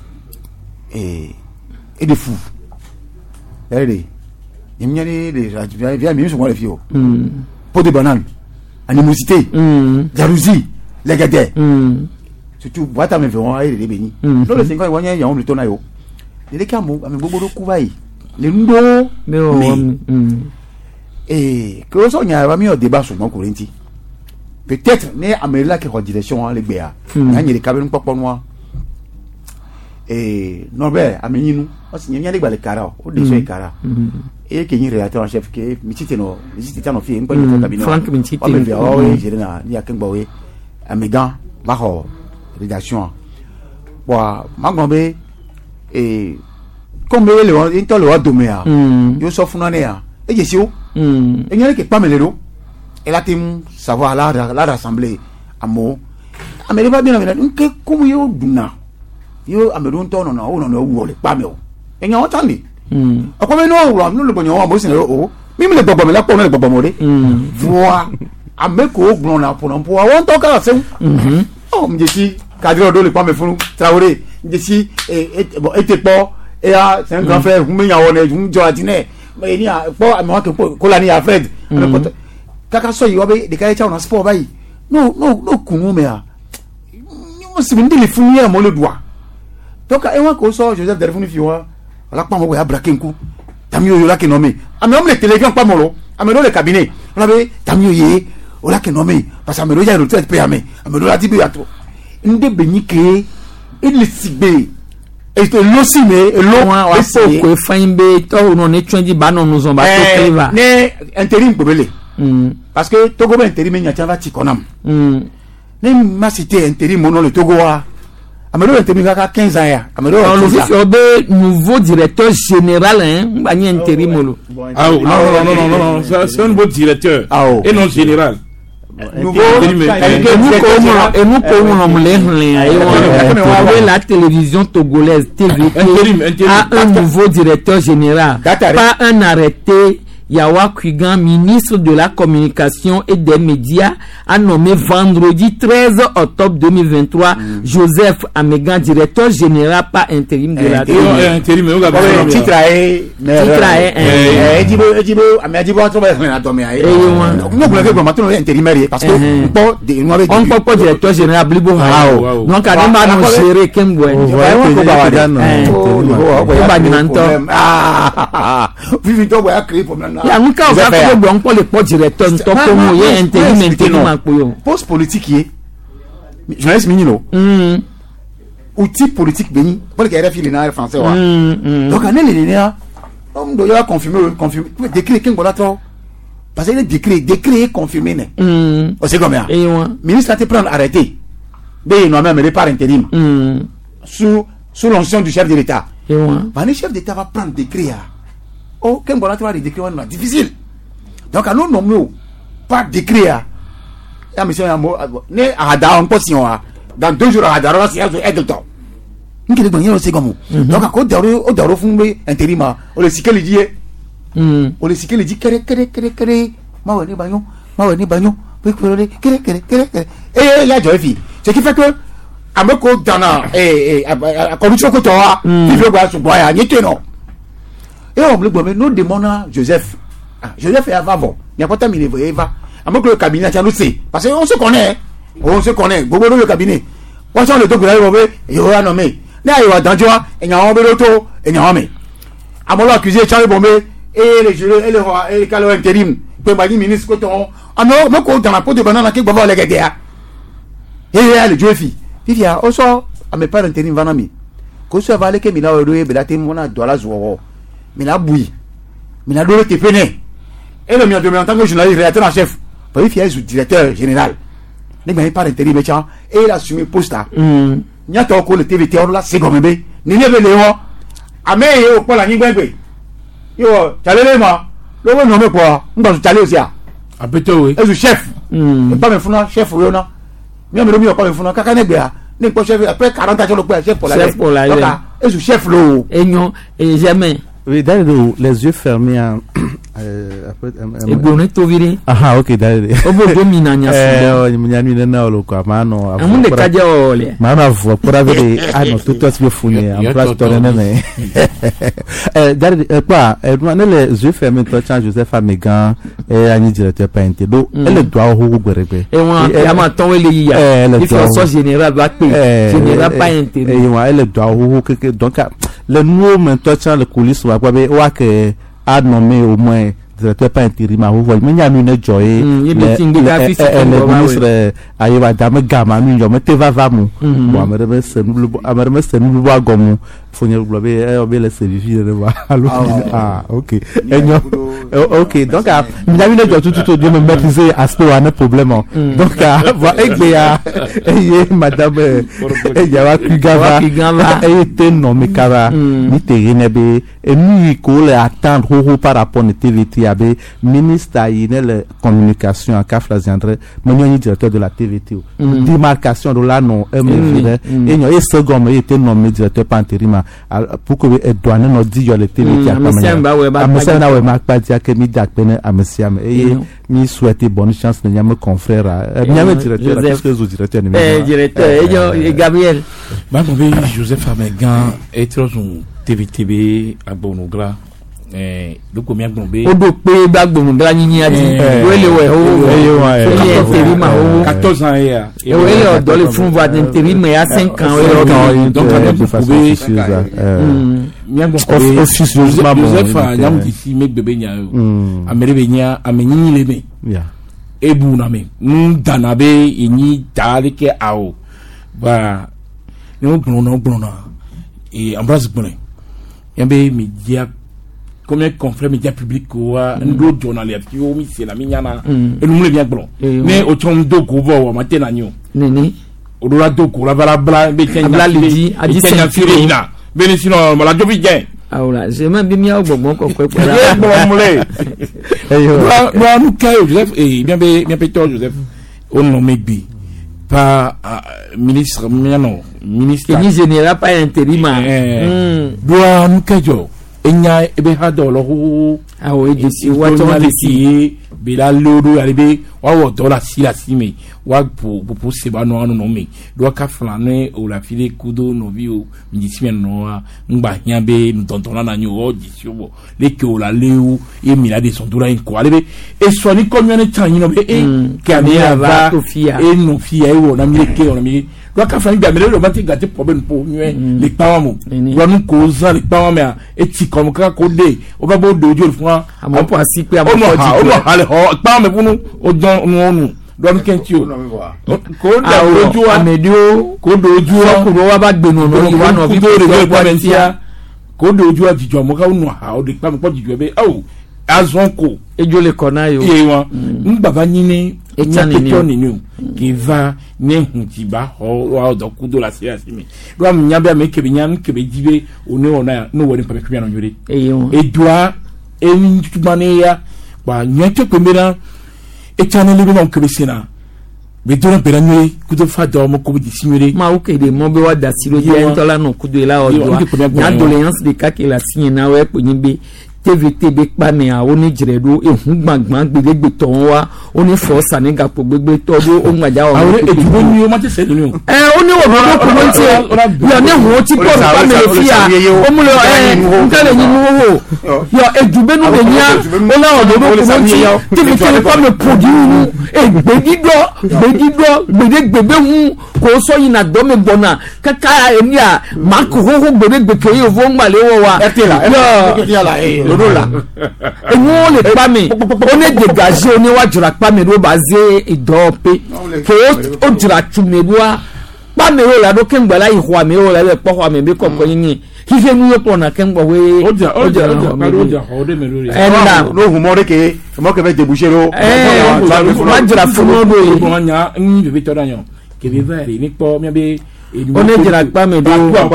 et de fou allez il y a les viens mieux sur les filles pot de banane, animosité, jalousie, les gadets. Surtout, voilà, ta même fait, les bénis. Non, les 5 ans, il y a un peu de temps. Les camos, avec beaucoup de couvailles. Les nouveaux, et que ça, il y a mis un débat sur mon Corinthi. Peut-être, né à Mérila qui est en direction, les béas. Il y a des cabines pas pour moi. Et Norbert, à Méninou, il y a des balais cara, au dessus cara. Et qui est rédacteur en chef qui est Michiteno, Michitano fille, Franck Michiteno. Oui, j'ai dit à Kengbawe, à Megan, Baho, rédaction. Bon, ma gombe, et comme le temps le domea, yo sofunanea, et je suis où, et il y a qui pas me le et la team savoir la rassembler à mot. Amélie va bien, comme yo duna, yo amélie ton non, le pas me. Et il y a entendu. ọkọ mi no le bonyo mo sin o mi le gbogbo mi la po le gbogbo mo re voa ameko ogbon na po won to ka se o mi je si kadiro do le pa me fun Traoré je si etepo c'est un grand frère mi yawo ne jo atine ni po ami wa ko la ni ya Fred kaka so yi obe de kai cha na sport bayi no kunu me a mo si ndi le fun ya mo le doa donc e wa ko so Joseph Derfuni fi wa la pa mo ya brakenku tamio yo la ke nommé ami on le télévision pa mo lo ami do le cabinet on avait tamio ye o la ke nommé parce que ami do ya retraite pe ami do la ti be ya to nde benike il sigbe et lo si me lo wa ko faimbe to no ne twenji ba no no zo ba to clever ne intérim bobele parce que Togo ba intérim nya chava ti konam ne ma cité intérim no le Togo wa amelo intérim ka 15 ans ya amelo le fils de nouveau directeur général ba ni intérim lo non c'est un beau directeur et non général nouveau la télévision togolaise TVT a un nouveau directeur général, pas un arrêté. Yawa Kwigan, ministre de la communication et des médias, a nommé vendredi 13 octobre 2023 Joseph Amegan, directeur général par intérim de la directeur général Blibo donc ya nka o ka ko bon ko le po directeur to ko mo ye intérim akoyo poste politique ye journaliste minino outil politique beni pour que RFI le na français wa donc ané le néa on doit confirmer décret ken bola trop parce que le décret confirmé né c'est comme ça ministre a te prendre arrêté bé non même par intérim sous l'onction du chef de l'état le chef d'état va prendre décret oh quand on a trouvé des décrets on a difficile donc à nous nommons pas décret ya monsieur ne ada on position dans 2 jours ada ra si azo edelto ngile gban yero se gomo donc à ko daro fun intérim o le sikeli die kere ma woni banyo pe ko le kere et ya jofi ce qui fait que ameko dana corruption ko to wa il faut gba so boya ni teno. Et on nous demandons Joseph. Joseph est avant. Il n'y a pas terminé. Eva. Avant que le cabinet, nous sait. Parce qu'on se connaît. On se connaît. Beaucoup de le cabinet. On sent le temps que vous avez il aura nommé. Là, il y a Danjoa, il y a un l'auto, et il y a un homme. À mon accusé, Charles Bombé, et les jurés, et les calons intérim, peut m'a dit ministre Coton. Ah non, moi, dans la peau de banane, qui va voir les gars. Et il y a le Dieu fille. Il y a aussi, à mes parents intérim, vanami. Qu'on se va aller que Mina Odoé, Belate, Mona, Douala, Zouoro. Mina bouille, mina dole te pene. Et le mien de en tant que journaliste rédacteur en chef, parce qu'il est directeur général. Ne m'a pas intérim méchant et il a assumé poste là. Nya to ko le TVT on la c'est comme bé. Ni ne be le wo. Ame yo ko la ni gbegbe. Yo, chalele ma. Lo wo no me ko. Nda chale aussi a. Abeto we. Et chef. E pas me funa chef yo na. Mi me lo mi ko me funa kaka ne gbe a. Ni ko chef après 40 ans lo pe chef pour la. Chef pour la. Donc et chef lo. Et non et jamais. Oui, d'ailleurs, les yeux fermés. Et bonnet au viré. Ah, ok, d'ailleurs. Au bout de minania. Mano, un de cagiole. Mano, pour avere. Ah, non, tout à fait fouillé. En place, tornene. Quoi, les yeux fermés, toi, Joseph Amegan, et Annie directeur Painté. Donc, elle doit au Gourebe. Et on a matin, il faut général, général Painté. Et elle doit au donc, le nouveau maintenant, le coulisses, wa que a nommé au moins directeur pas intérim à vous mais il y a une joie le ministre ayeba dame gama mi yo mete va mu bon amere se nous bois gomu fonye globe e obe le service de ba ah ok enyo Ok, donc minami ne jɔ tutu to di me maîtriser aspect wa ne problème donc va egbe ya eye madame eyawa kugava eye te nommé kava ni te rene be emi ko le attendre ho par rapport ne TVT abe ministre yi ne le communication en Kafla Ziandre menyo directeur de la TVT démarcation de là non MV et nyo e second me était nommé directeur par intérim pour que douane no di yo le TVT amesa na we makpa dia ke mi dakpene amesia me e mi souhaiter bonne chance ne nyame confrère nyame directeur qu'est-ce que vous directeur ne directeur et Gabriel ba mo be Joseph Amegan etro son TVTB abonugra doko mi agbonbe o do pe ba gbonugra nyinyi ati wele we o intérim o 14 ans ya e we do le fun va intérim ya 5 ans donc de façon mi agbonbe office Joseph nyam di si me bebe nya yo amere be nya amenyi le me ya ebu na me danabe enyi dale ke awo ba no gbona et embrasse gbona yambe media comme confrère média public ou ndo journaliste yo mi c'est la minyana et nous le bien blanc mais au chom do ko bo matin na nyo nini odora do ko la bla be kenya lidi adi senfirina beni sino la jobi bien awla je même bien mi ogbon ko ko la mole wa nous kayo Joseph et bien Joseph on nommé bi pas ministre ministre ni général pas intérim doit nous kayo enya ebe ha dollar ho awo edisi wato disi bila lodo alibe wa wo dollar si me wa po se ba no me do ka flane o la file kudo no bio mjisi me no ngba hia be ntontona na nyu o disi obo le ke o la leu e mi la de son dollar en ko alibe e so ni ko nyane tanyi no be ke amia va e no fia e wo na mi ke o na mi do ka flane ba me le ba ti gati problem po nwe le pa mo do nu ko za le pa me e ti comme ka ko de o ba bo dojo fun amo po asi pe amo hale ho pa me funu o don nu don kentio ko da oju amedio ko doju ko do wa ba gbenu no wa no bi ko de pa mentia ko doju ajijo mo ka nu ha o de pa me po jijo be o azonko ejo le kona yo ye won baba nyine etani ni ki va ne hunti ba ho wa do kudo la sia simi do am nyabia me ke binyam ke be jibe oni ona no wori pa me kwia no yore edua eni tumaneya ba nyeto pemera etani libi no ke besina be dona beranwe kudo fa do mo ko bi simire ma o ke de mo be wa da siro je entola no kudo ila odua na doléance de ka ke la signe na we po nyimbe TVT be pa me a oni jiredo ehun gbangban gbegbe to wa oni force ni gapo gbegbe to do o nwaja o awre ejubo ni o ma te se ni o oni wo bo ko mo ti yo ne ho ti po pa me fia o mu lo ntele ni mu ho yo ejube nu be nya o la o do ko mo ti TVT pa me produit gbede hu ko so yin na do me gbona kaka eni a ma ko ho gbede ke yo vo ngale wo wa yo rola enu le pa mi o ne dégager oni wa jura pa mi ro baze idope ke o jura tume bua pa mi ro la do ke ngba la ihwa mi ro la le po hwa mi be kokko yin hife nu yo pona ke ngba we oja o de me ro na no hu mo de ke mo ke be debushero wa jura funo do yi ko nya nyi be to danyo ke be vere ni po mi be on est direct pas mais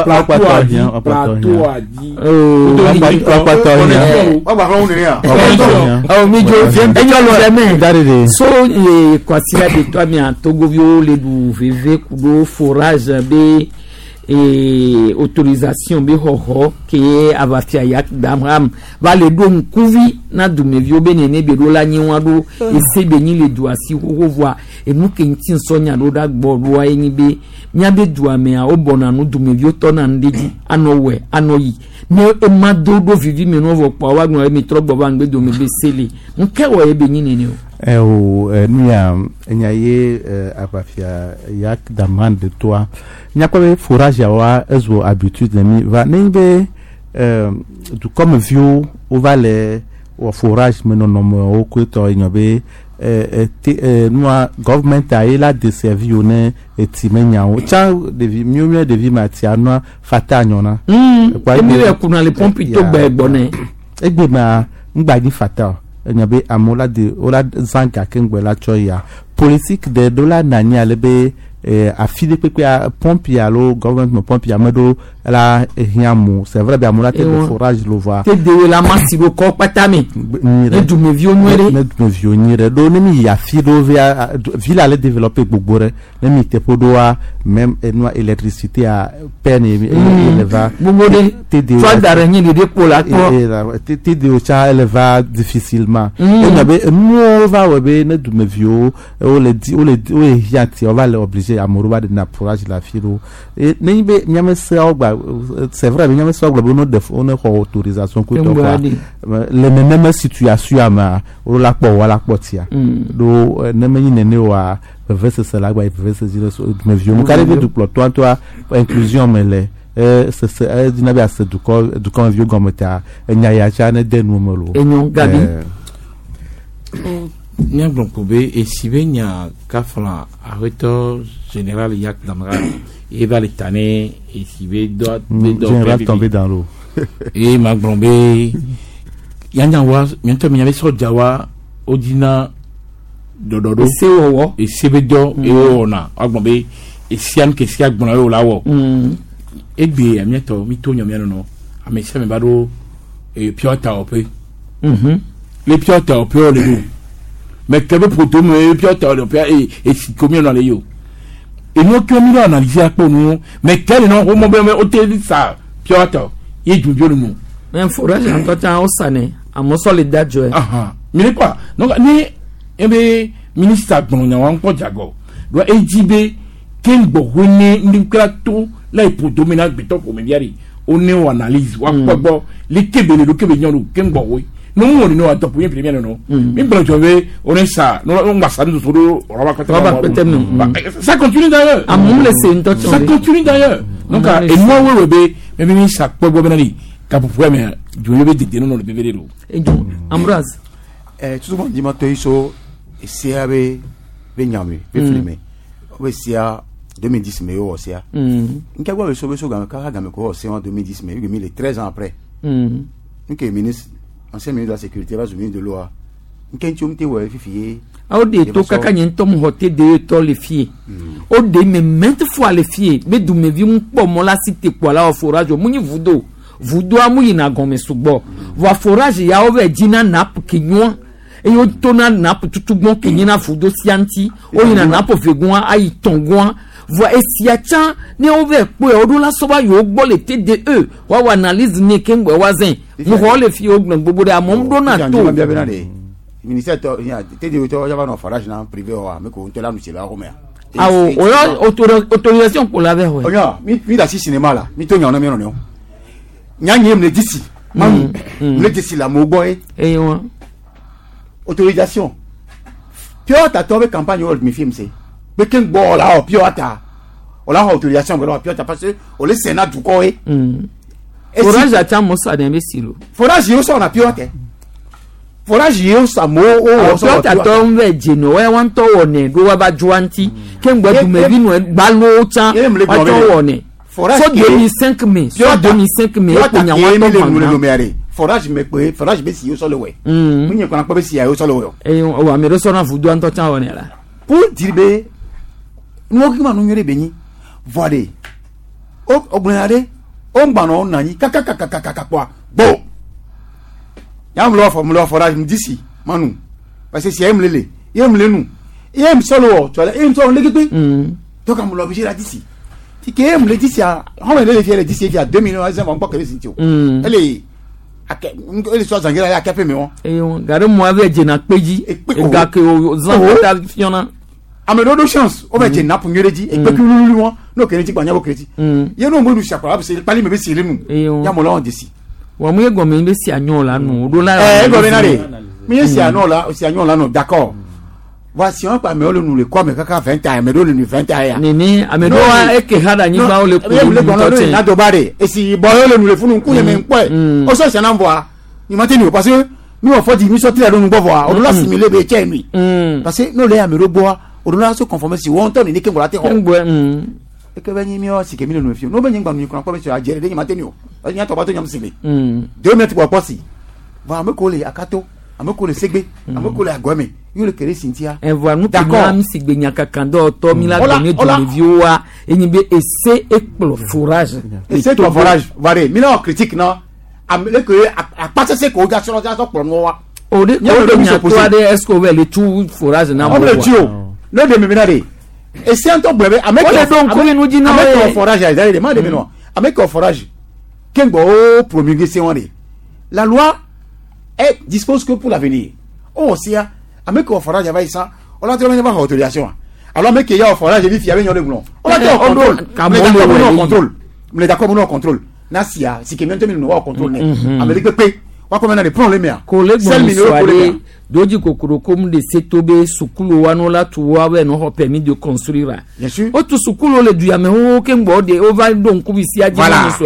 so quoi si la de toi mais en Togo le du VV kudo forage be et autorisation be ho ke avafia yak damram va le do nkuvi na du mevio benene be do la nyiwa do e se be ni le do asi ho voa e mu ke ntin so nya do da gbo do wa yin be nya be do ame a obona no du mevio to na ndeji anowe anoyi no e ma do vivi me no vo pa wa gno mi trobo ba ngbe do me be sele nke wo e be nyine ni o nia enyaye abafia yak damran de toi nya kwa forage ya wa ezo habitude mi va nembe du comme vieux o vale o forage me no no o ko to nyobe noa government a ila desservi one etimenya o cha de mieux de vie matia no fata nyona kwa mi re kuna le pompe to gbe egbone egbe ma ngba ni fata nyabe amola de ola zanga kengwe la choya politique de dola nani alebe affilé pepe a pompe alo government pompe amedo la hiamu c'est vrai be amola te de forage lo va te de la masibo ko patami ne du me vieux noire ne du me vieux noire do ne mi ya filo via ville aller développer gbogbo ne mi te podoa même no électricité a peine eleva te de soit d'araignée de pour la te de ocha eleva difficilement et nabe no va webe ne du me vieux o le yati on va le obliger à moruba de na forage la filo et ne nyame se ogba c'est vrai mais nyame se ogba no de on a autorisation ko to quoi les mêmes situations ama o la po wala potia do ne menyi nene wa verse cela gba verse zero me vieux mo carré du plot toi inclusion mais les c'est dinabe as du corps vieux gometa enya ya cha ne de no molo enyo gabi nya blonkobe et sibenya kafla arrêteur général Yak Damra et va l'étane et sibe doit général tombé dans l'eau et ma blombe yanya wa miento mi avait sur jawa odina dododo sewo et sibedo et ona agbombe et sian ke sia gbona o lawo egbe amieto mi to nyom no amese me bado e piota ope le piota ope o le mais kebe proto me piota ope et si combien dans les yo et nous qui on analyser pour nous mais quel non au moment o te ça piota et du bio nous mais forage en tout temps au sané à mon solide jo mais pas donc ni ebe ministre gbonnya wan ko jago do ejibe kengbo hone ndi krato la ipoto mena gbeto ko me biari oni o analyse wa gbogbo le kebe le kebe nyon kengbo we no mo ni no atop yin premier no mi bro jove on ça no ngba sa do soro roba kata ça continue d'ailleurs amum laisser une ça continue d'ailleurs donc et moi webe me mi sa gbogbo benali ka pour me joyebe de no le bébé lo et Ambroise tout le monde dit ma toiso siabe benyame be filme we sia 2010 mais o sia nkagwa we so ga ka me ko sia en 2010 mais les 13 ans après nke ministre ancien ministre de la sécurité va ministre de l'eau nkenchi umte we fifié au de to kaka nyentom hoté de to le fie au de me maintes fois le fie be du me vi mpo mo la cité kwa la forage munyi vudo amuyi na gome sugbo wa forage ya over dina nap kinyo et yo tona nap tutugbon kenyina fudo sianti o yina nap fegun ayi tongon vo esiacha ne over po odo la soba yo gbo le TDE wa analyse ni kengbe wazen mo ho le fi ogbon gbogbo de amom do na to ministère TDE to ya va no forage na privé wa me ko ntola nu se la Roma autorisation pour la ver oya mi da si cinéma là mi to nyona mi no nyanye me disi me disi la mo boy et autorisation piota tobe campagne world mi film c'est mais ken bo la piota on a autorisation pour la piota parce que on le sénat du quoi forage attend mo ça d'imbécile forage yo ça on a piota forage yo ça mo o piota to ve jeno we wan to woni do wa ba juanti ken gba du me bi no gba lo chan wa to woni forage 2005 mai sur 2005 mai ko nya wa to forage me pe forage be si yo so le we munye ko na pe si ya yo so le we o wa me do so na fudu an to chan woni la pour dire be no ki ma no nyere benyi voade o ogbonade o ngba no na yi kaka kwa bo ya mlo forage me disi manu parce que si em lele yem lenu yem solo to la yem so le gbe to ka mlo bi jira disi ti ke em le disi a ho me le fiere disi fi a 2 millions azan on pa kele si ti o ele ele so zangira ya kepe me won gare mo ave jena peji ga ke o zan ta fiona amedo do chance o be jena pu ngereji e pe kululu won no kere ti gba nya bo kreti ye no mo du sakwa be se pali me be se le nu ya mo la on desi wa mo ye go me be si anyon la nu do la go be na re mi ye si anyon la si anyon la no d'accord voici on pa me ole nu le kwa me kaka 20 ans me do le nu 20 ans nini amedo wa eke hada nyi ba ole ku le na do bare e si bo ole nu le funu ku ye me npo e o so se na mboa ni mate ni parce que mi o fodi mi so ti le nu gbo voa o la simile be che mi parce que no le amedo gbo o do la so conformer si won to ni ke ngora te ho e ke be ni mi o si ke mi le nu fi no be nyi gba nu ko na ko be so ajere de ni mate ni o ni to ba to nyam sile 2 minutes kwa posi va me ko le akato ameko le segbe ameko le agweme yo le kere sintia envoie nous d'accord sigbe nyaka kando to mi la donner de vioa enyibe esse ekplo forage esse to forage vare mi na critique na amele que a passer ce ko ga sur la so plo no wa o de nyaka de esco ve le tout forage na mo le tio le de meminare esse anto bwebe ameko forage a d'ailleurs demande me no ameko forage kengo promulguer c'est on la loi elle dispose que pour l'avenir. Oh, si à avec au forage avec ça, on a trouvé une autorisation. Alors mais qu'il y a au forage, il y avait une boulon. On a un contrôle. On est d'accord, on a un contrôle. Nasia, si quelqu'un te met un contrôle. Amérique paye. On va les prendre les mains. Collègue doji kokoro comme de setobe sukulu wanola tuwa we no permis de construire. Bien sûr. O tu sukulu le duya me ho kembo de over donc kubisi aji no so.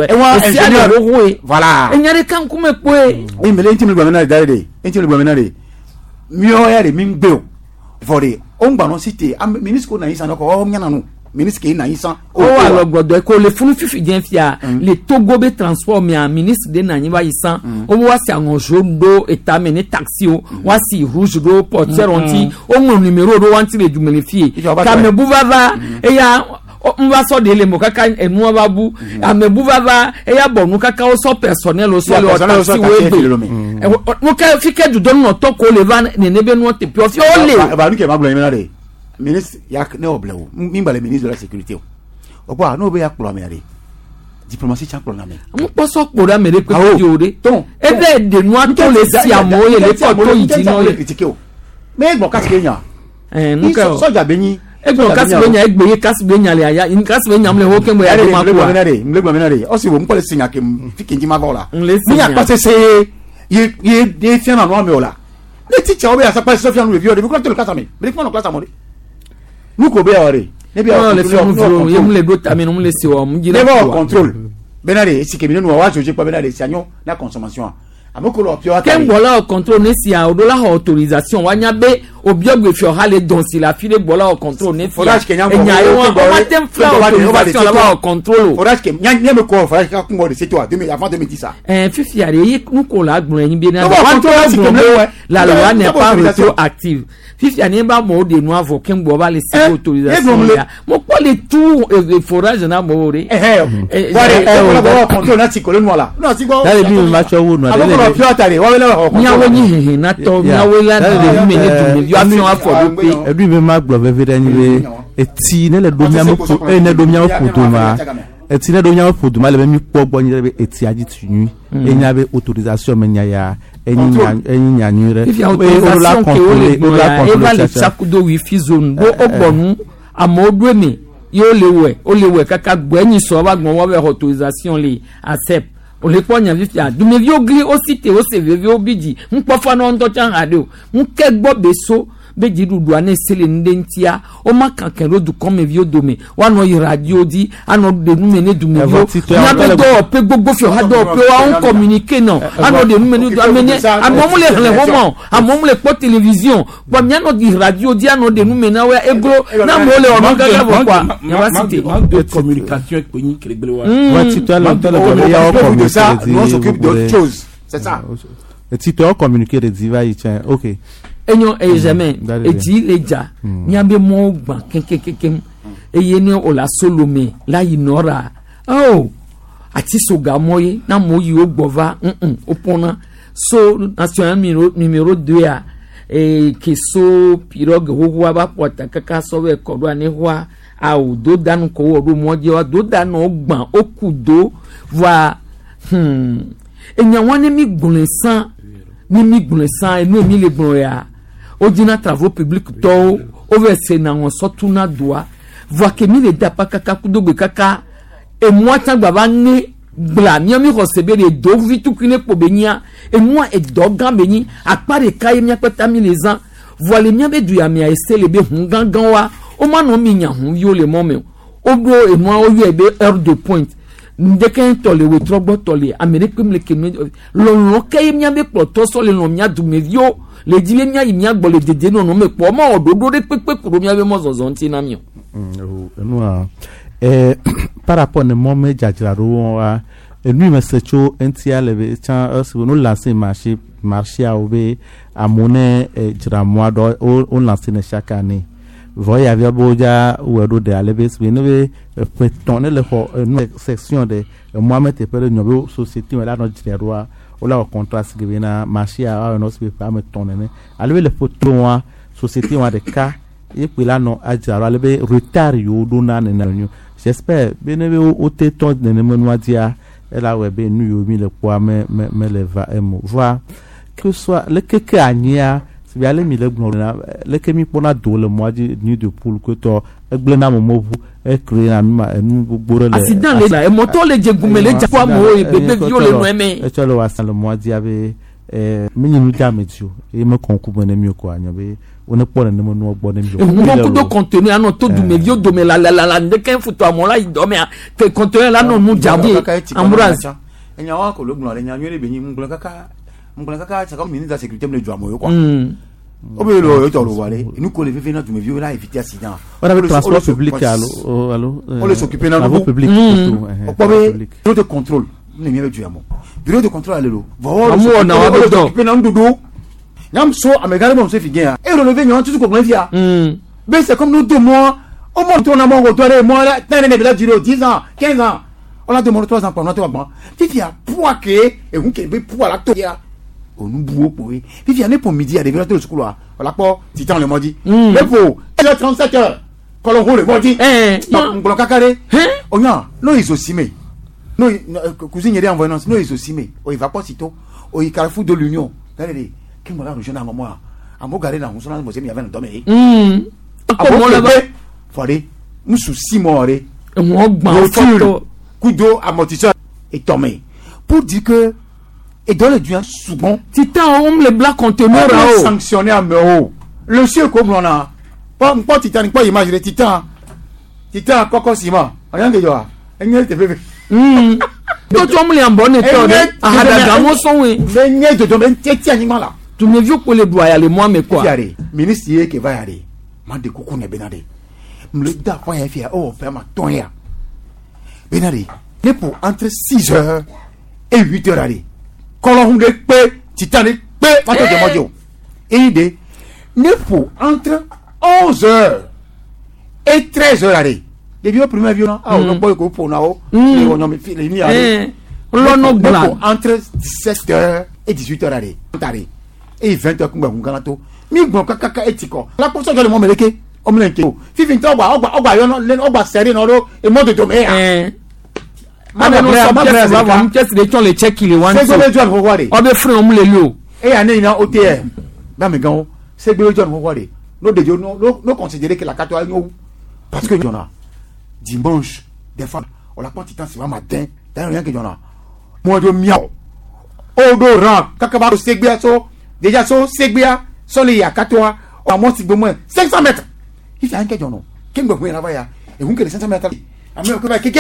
Voilà. Enyare kan kuma kwe. E mele intimi gbamena dare. Intimi gbamena de. Mio ya de mingbe. Vore. On gba no cité. Ministre na isa no ko o nyana no. Ministre na isa. O wa lo gbodo ko le funu fifi gen fia. Le Togo be transform ya ministre de na nyiba isa. O wa si ango jondo etamene taxi o. Wa si rouge do portière onti. O mo numéro do wanti le dumele fie. Ka me buvava e ya mwa so de le mo kaka enu babu amebu baba e ya bonu kaka o so personnel o so le taxi we mo ka fike du don no to ko le van ne nebe no te pio fi o le ba nu ke ma gbo mi na de ministre ya ne oblewo mi ba le ministre de la sécurité o kwa no be ya kplo mi na de diplomatie cha kplo na me mo po so kplo da me de pe di o de e be de no to le si amo ye le ko to yi no le critique o me gbo ka kenya no ka so ja benyi ego kasibenya egbeye kasibenya le aya in kasibenya mle ho kembo ya de makwa mle menare o si wo mpole sinya ke fikinji magola ni ya passe se ye de fiana no me ola le teacher obe asa passe sofia no review de ko to le kasame me ko no class amore nu ko be ore ne bi o le fianu ye mle do tami no mle si o mjira ko control benare si ke mi no wa joje pa benare si anyo na consommation amoko lo pio ata kembola control ne si a odola autorisation wanya be obiogbe fi ohale don si la file bola control ne fi enya yo o matem fla autorisation la control forage ke nya me ko forage ka kungo de c'est toi avant 2010 ça fifi ari yi nu ko la gbon yin bi na la loi n'est pas rétroactive fifi ani ba mo de nu avo kembo ba le si autorisation ya mo ko le tout forage na mo re control na ti ko le nu ala no ti go dale bi ma cho wo no dale pio atare wa wele wa nyawo nyi hehe na to nyawo la de mi ne du afion afo do pe edu be ma glo veve ni we eti ne le do nya mo ko ne do nya mo do ma eti ne do nya mo do ma le mi po gbo ni be eti aji tunu enya be autorisation me nya ya enya nyu re o la contrôler sakudo wi fi zone bo ogbonu amodu mi yo lewe kaka gbenyi so ba gbon wo be autorisation le accept o le ponya vifia du me vi ogli o cité o se vi obiji npo fa no ndo chan radio nke gbo beso beji dudu ane sele ndentia o maka kero du come vi odome wa no yi radio di ano de nu me ne du me yo na be do pe gbogbo fi ha do pe wa on communiquer no ano de nu me ne du amene amom le homo amom le po télévision bo mi ano di radio di ano de nu me na wa egro na mo le ono gaga bo kwa ya wa cité de communication ko ni kregbele wa wa cité la ya o communiquer ça on s'occupe d'autre chose c'est ça et si tu as communiqué de diva il tient OK enyo jamais eji leja nyabe mo gba kenkenken eye ni o la solome la inora oh ati soga moye na moyi o gbova opona so national numéro 2 a keso pirogue howa ba pota kaka so we kodo ani hwa a o do danu ko wo do moje wa do danu ogban okudo wa enya woni mi gbonsan ni mi gbonsan enu mi le gbon ya odina travaux publics to overse na won sotuna doa voa ke mi le dapa kaka kudogbe kaka e moi tan baba ni bla mi mi rosebe de do vitu kine po benia e moi e dogan beni apare kai mi apata mi les ans voile mi be du ya mi a esele be hun gangan wa o ma no mi nya hun yo le momme o do e moi o ye be heure de pointe ndeken tole we trogbo tole amerique me le kenu lo kai mi be ploto so le no mi adu me vio le dile mia yimia gbole dede no me po ma ododo de pepe kuro mia be mo zozo nti na mi no par rapport ne mo me jajira ro wa enu me secho ntia le be chan no lancer marché marché au be à monnaie mois on lance chaque année. Voyez avec Boja ou à de Alebes, vous ne peut tourner une section de Mohamed et Père de société, là, notre roi, ou là, au contraste, qui vient à marcher à un autre, pas me tourner. Alors, le photo, société, on a des cas, et puis là, non, à dire, alors, le retard, you do not know. J'espère, bien, au téton de Nemonoadia, et là, ouais, bien, nous, mis le poids, mais le va, et voir que soit le que si bien les mille le que mi pona do le mois de nuit de poule que toi glena mo e créer na nous bourre le accident là et moto le djegumé le djapa mo e bébé violé no aimé et tu le was le mois di avait mini nous jamedio et me concours ne mieux quoi nyabe on ne pona ne mo no bo ne mieux beaucoup de contenu à notre du medio do me la de qu'un photo à mon là il dormait que contenu là non nous jardin Ambroise et nyawa ko le blanc le nyanyo le benyi mungla kaka c'est comme ministre de la sécurité me doit moi quoi obelo to lo wale nous ko le fait venir de me vieux là éviter accident on avait transport public allo on les s'occuper dans le public bureau de contrôle ne mieux du amo bureau de contrôle allo amu na wa do s'occuper dans dodo nyam so amegare mo se figuer et relever nyon tout ko fia ben c'est comme nous 2 mois au moins on a mon retour moi là ne là duré 10 ans 15 ans on a demandé 3 ans pour notre bon fia poids que et vous qui be poids là to ya on nous boue pour lui. Puis il y a pour midi à des vérités de ce couloir. Voilà quoi, Titan le mardi. Mais pour, il est 37 heures. Quand on roule le mardi, on bloque à carré. On a, non, ils sont simés. Non, cousine, il est en voyance. Non, ils sont simés. On y va pas sitôt. On y carrefour de l'Union. Regardez, qui m'a rejoint à moi. À moi, garder dans mon salon, il y avait un domaine. Comment le fait? Fallait, nous sous 6 mois, voiture, coup d'eau, amortisseur, et tombé. Pour dire que, et dans le duin souvent Titan on les blagues conteneurs là sanctionné à Mero le ciel comme on a pas Titanic pas image de Titan Coco Sima rien que toi engel te fait toi tu me les en bonne état ah da gamo son oui engel de domaine teti animal là tu me vieux pour les doigts aller moi mais quoi ministre qui va y aller mande coucou ne benade me da point faire oh faire ma tonya benade mais pour entre 6h et 8h aller Colombe pe Titanic pe pato de modio et ne faut entre 11h et 13h aller les vieux premier violent ah on boy ko pour nao on a mis les ni aller entre 17h et 18h aller et 20h kumba ngalato mi gbon kaka etiko la pour ça que le monde meleke o melenke fifin to ogba yo no ogba seri no ro e mo de do me les chèques qui les want on frère on les lieu et année na OTR ba me gan c'est gbé John Howard no de no considérer que la carte a nous parce que y en a dimanche des fois on la porte c'est matin t'as rien que y en a moi de miao odorant kakaba segbia so déjà so segbia so les ya katoa au moins c'est moins 500 mètres il fait un que y en a ken go na va ya et vous que les 500 mètres il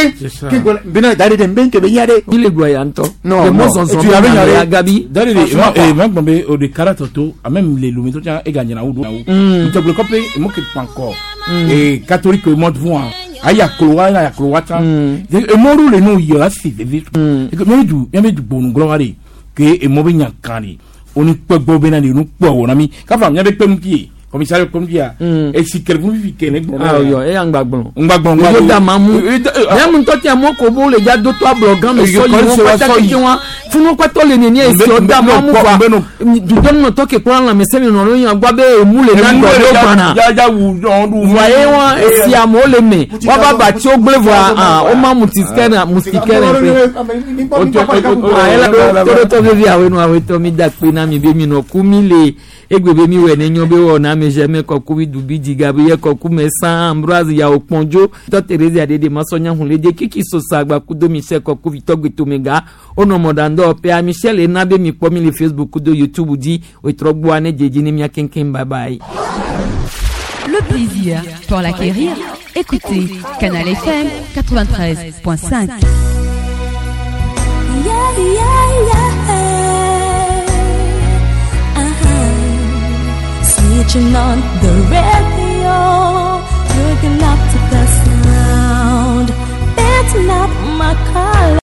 est goyanto non les mots sont tu avais Gabi et même de caratoto même les lumitos et gagné na udo tu peux copier moi que pas encore et catholique monte voir aya Croata et moi le nom il y a si et que même du bon gloire que et moi bien cani on peut bobena ni nous pour on ami quand on avait pas pied commissaire comme dia et si quelqu'un vit qu'elle ah yo et ngbagbon yo da mamu même to ti amo ko bo le ja do to blogan me so yo wa funu ko to le ni e si o da mamu ba du don no to ke plan la me se mi no lo yan gba be emu le na do lo bana ja wu don du voyez wa e si amo le me wa baba ti o gble voa o ma mutikere o to be awe no awe to mi da pe na mi be mi no ku mi le egbebe mi we ne nyon be wo na me je me koku wi dubi digabe ye koku me san Ambroise ya oponjo to Teresa de masonya hunle de kiki so sagba ku do mi se koku vi togbe to mega ono modando pe a Michel e na be mi po mi le Facebook do YouTube di o trogbo ane jeji ni mi akenken bye bye. Le plaisir pour l'acquérir, écoutez Canal FM 93.5. Switching on the radio, looking up to the sound. It's not my color.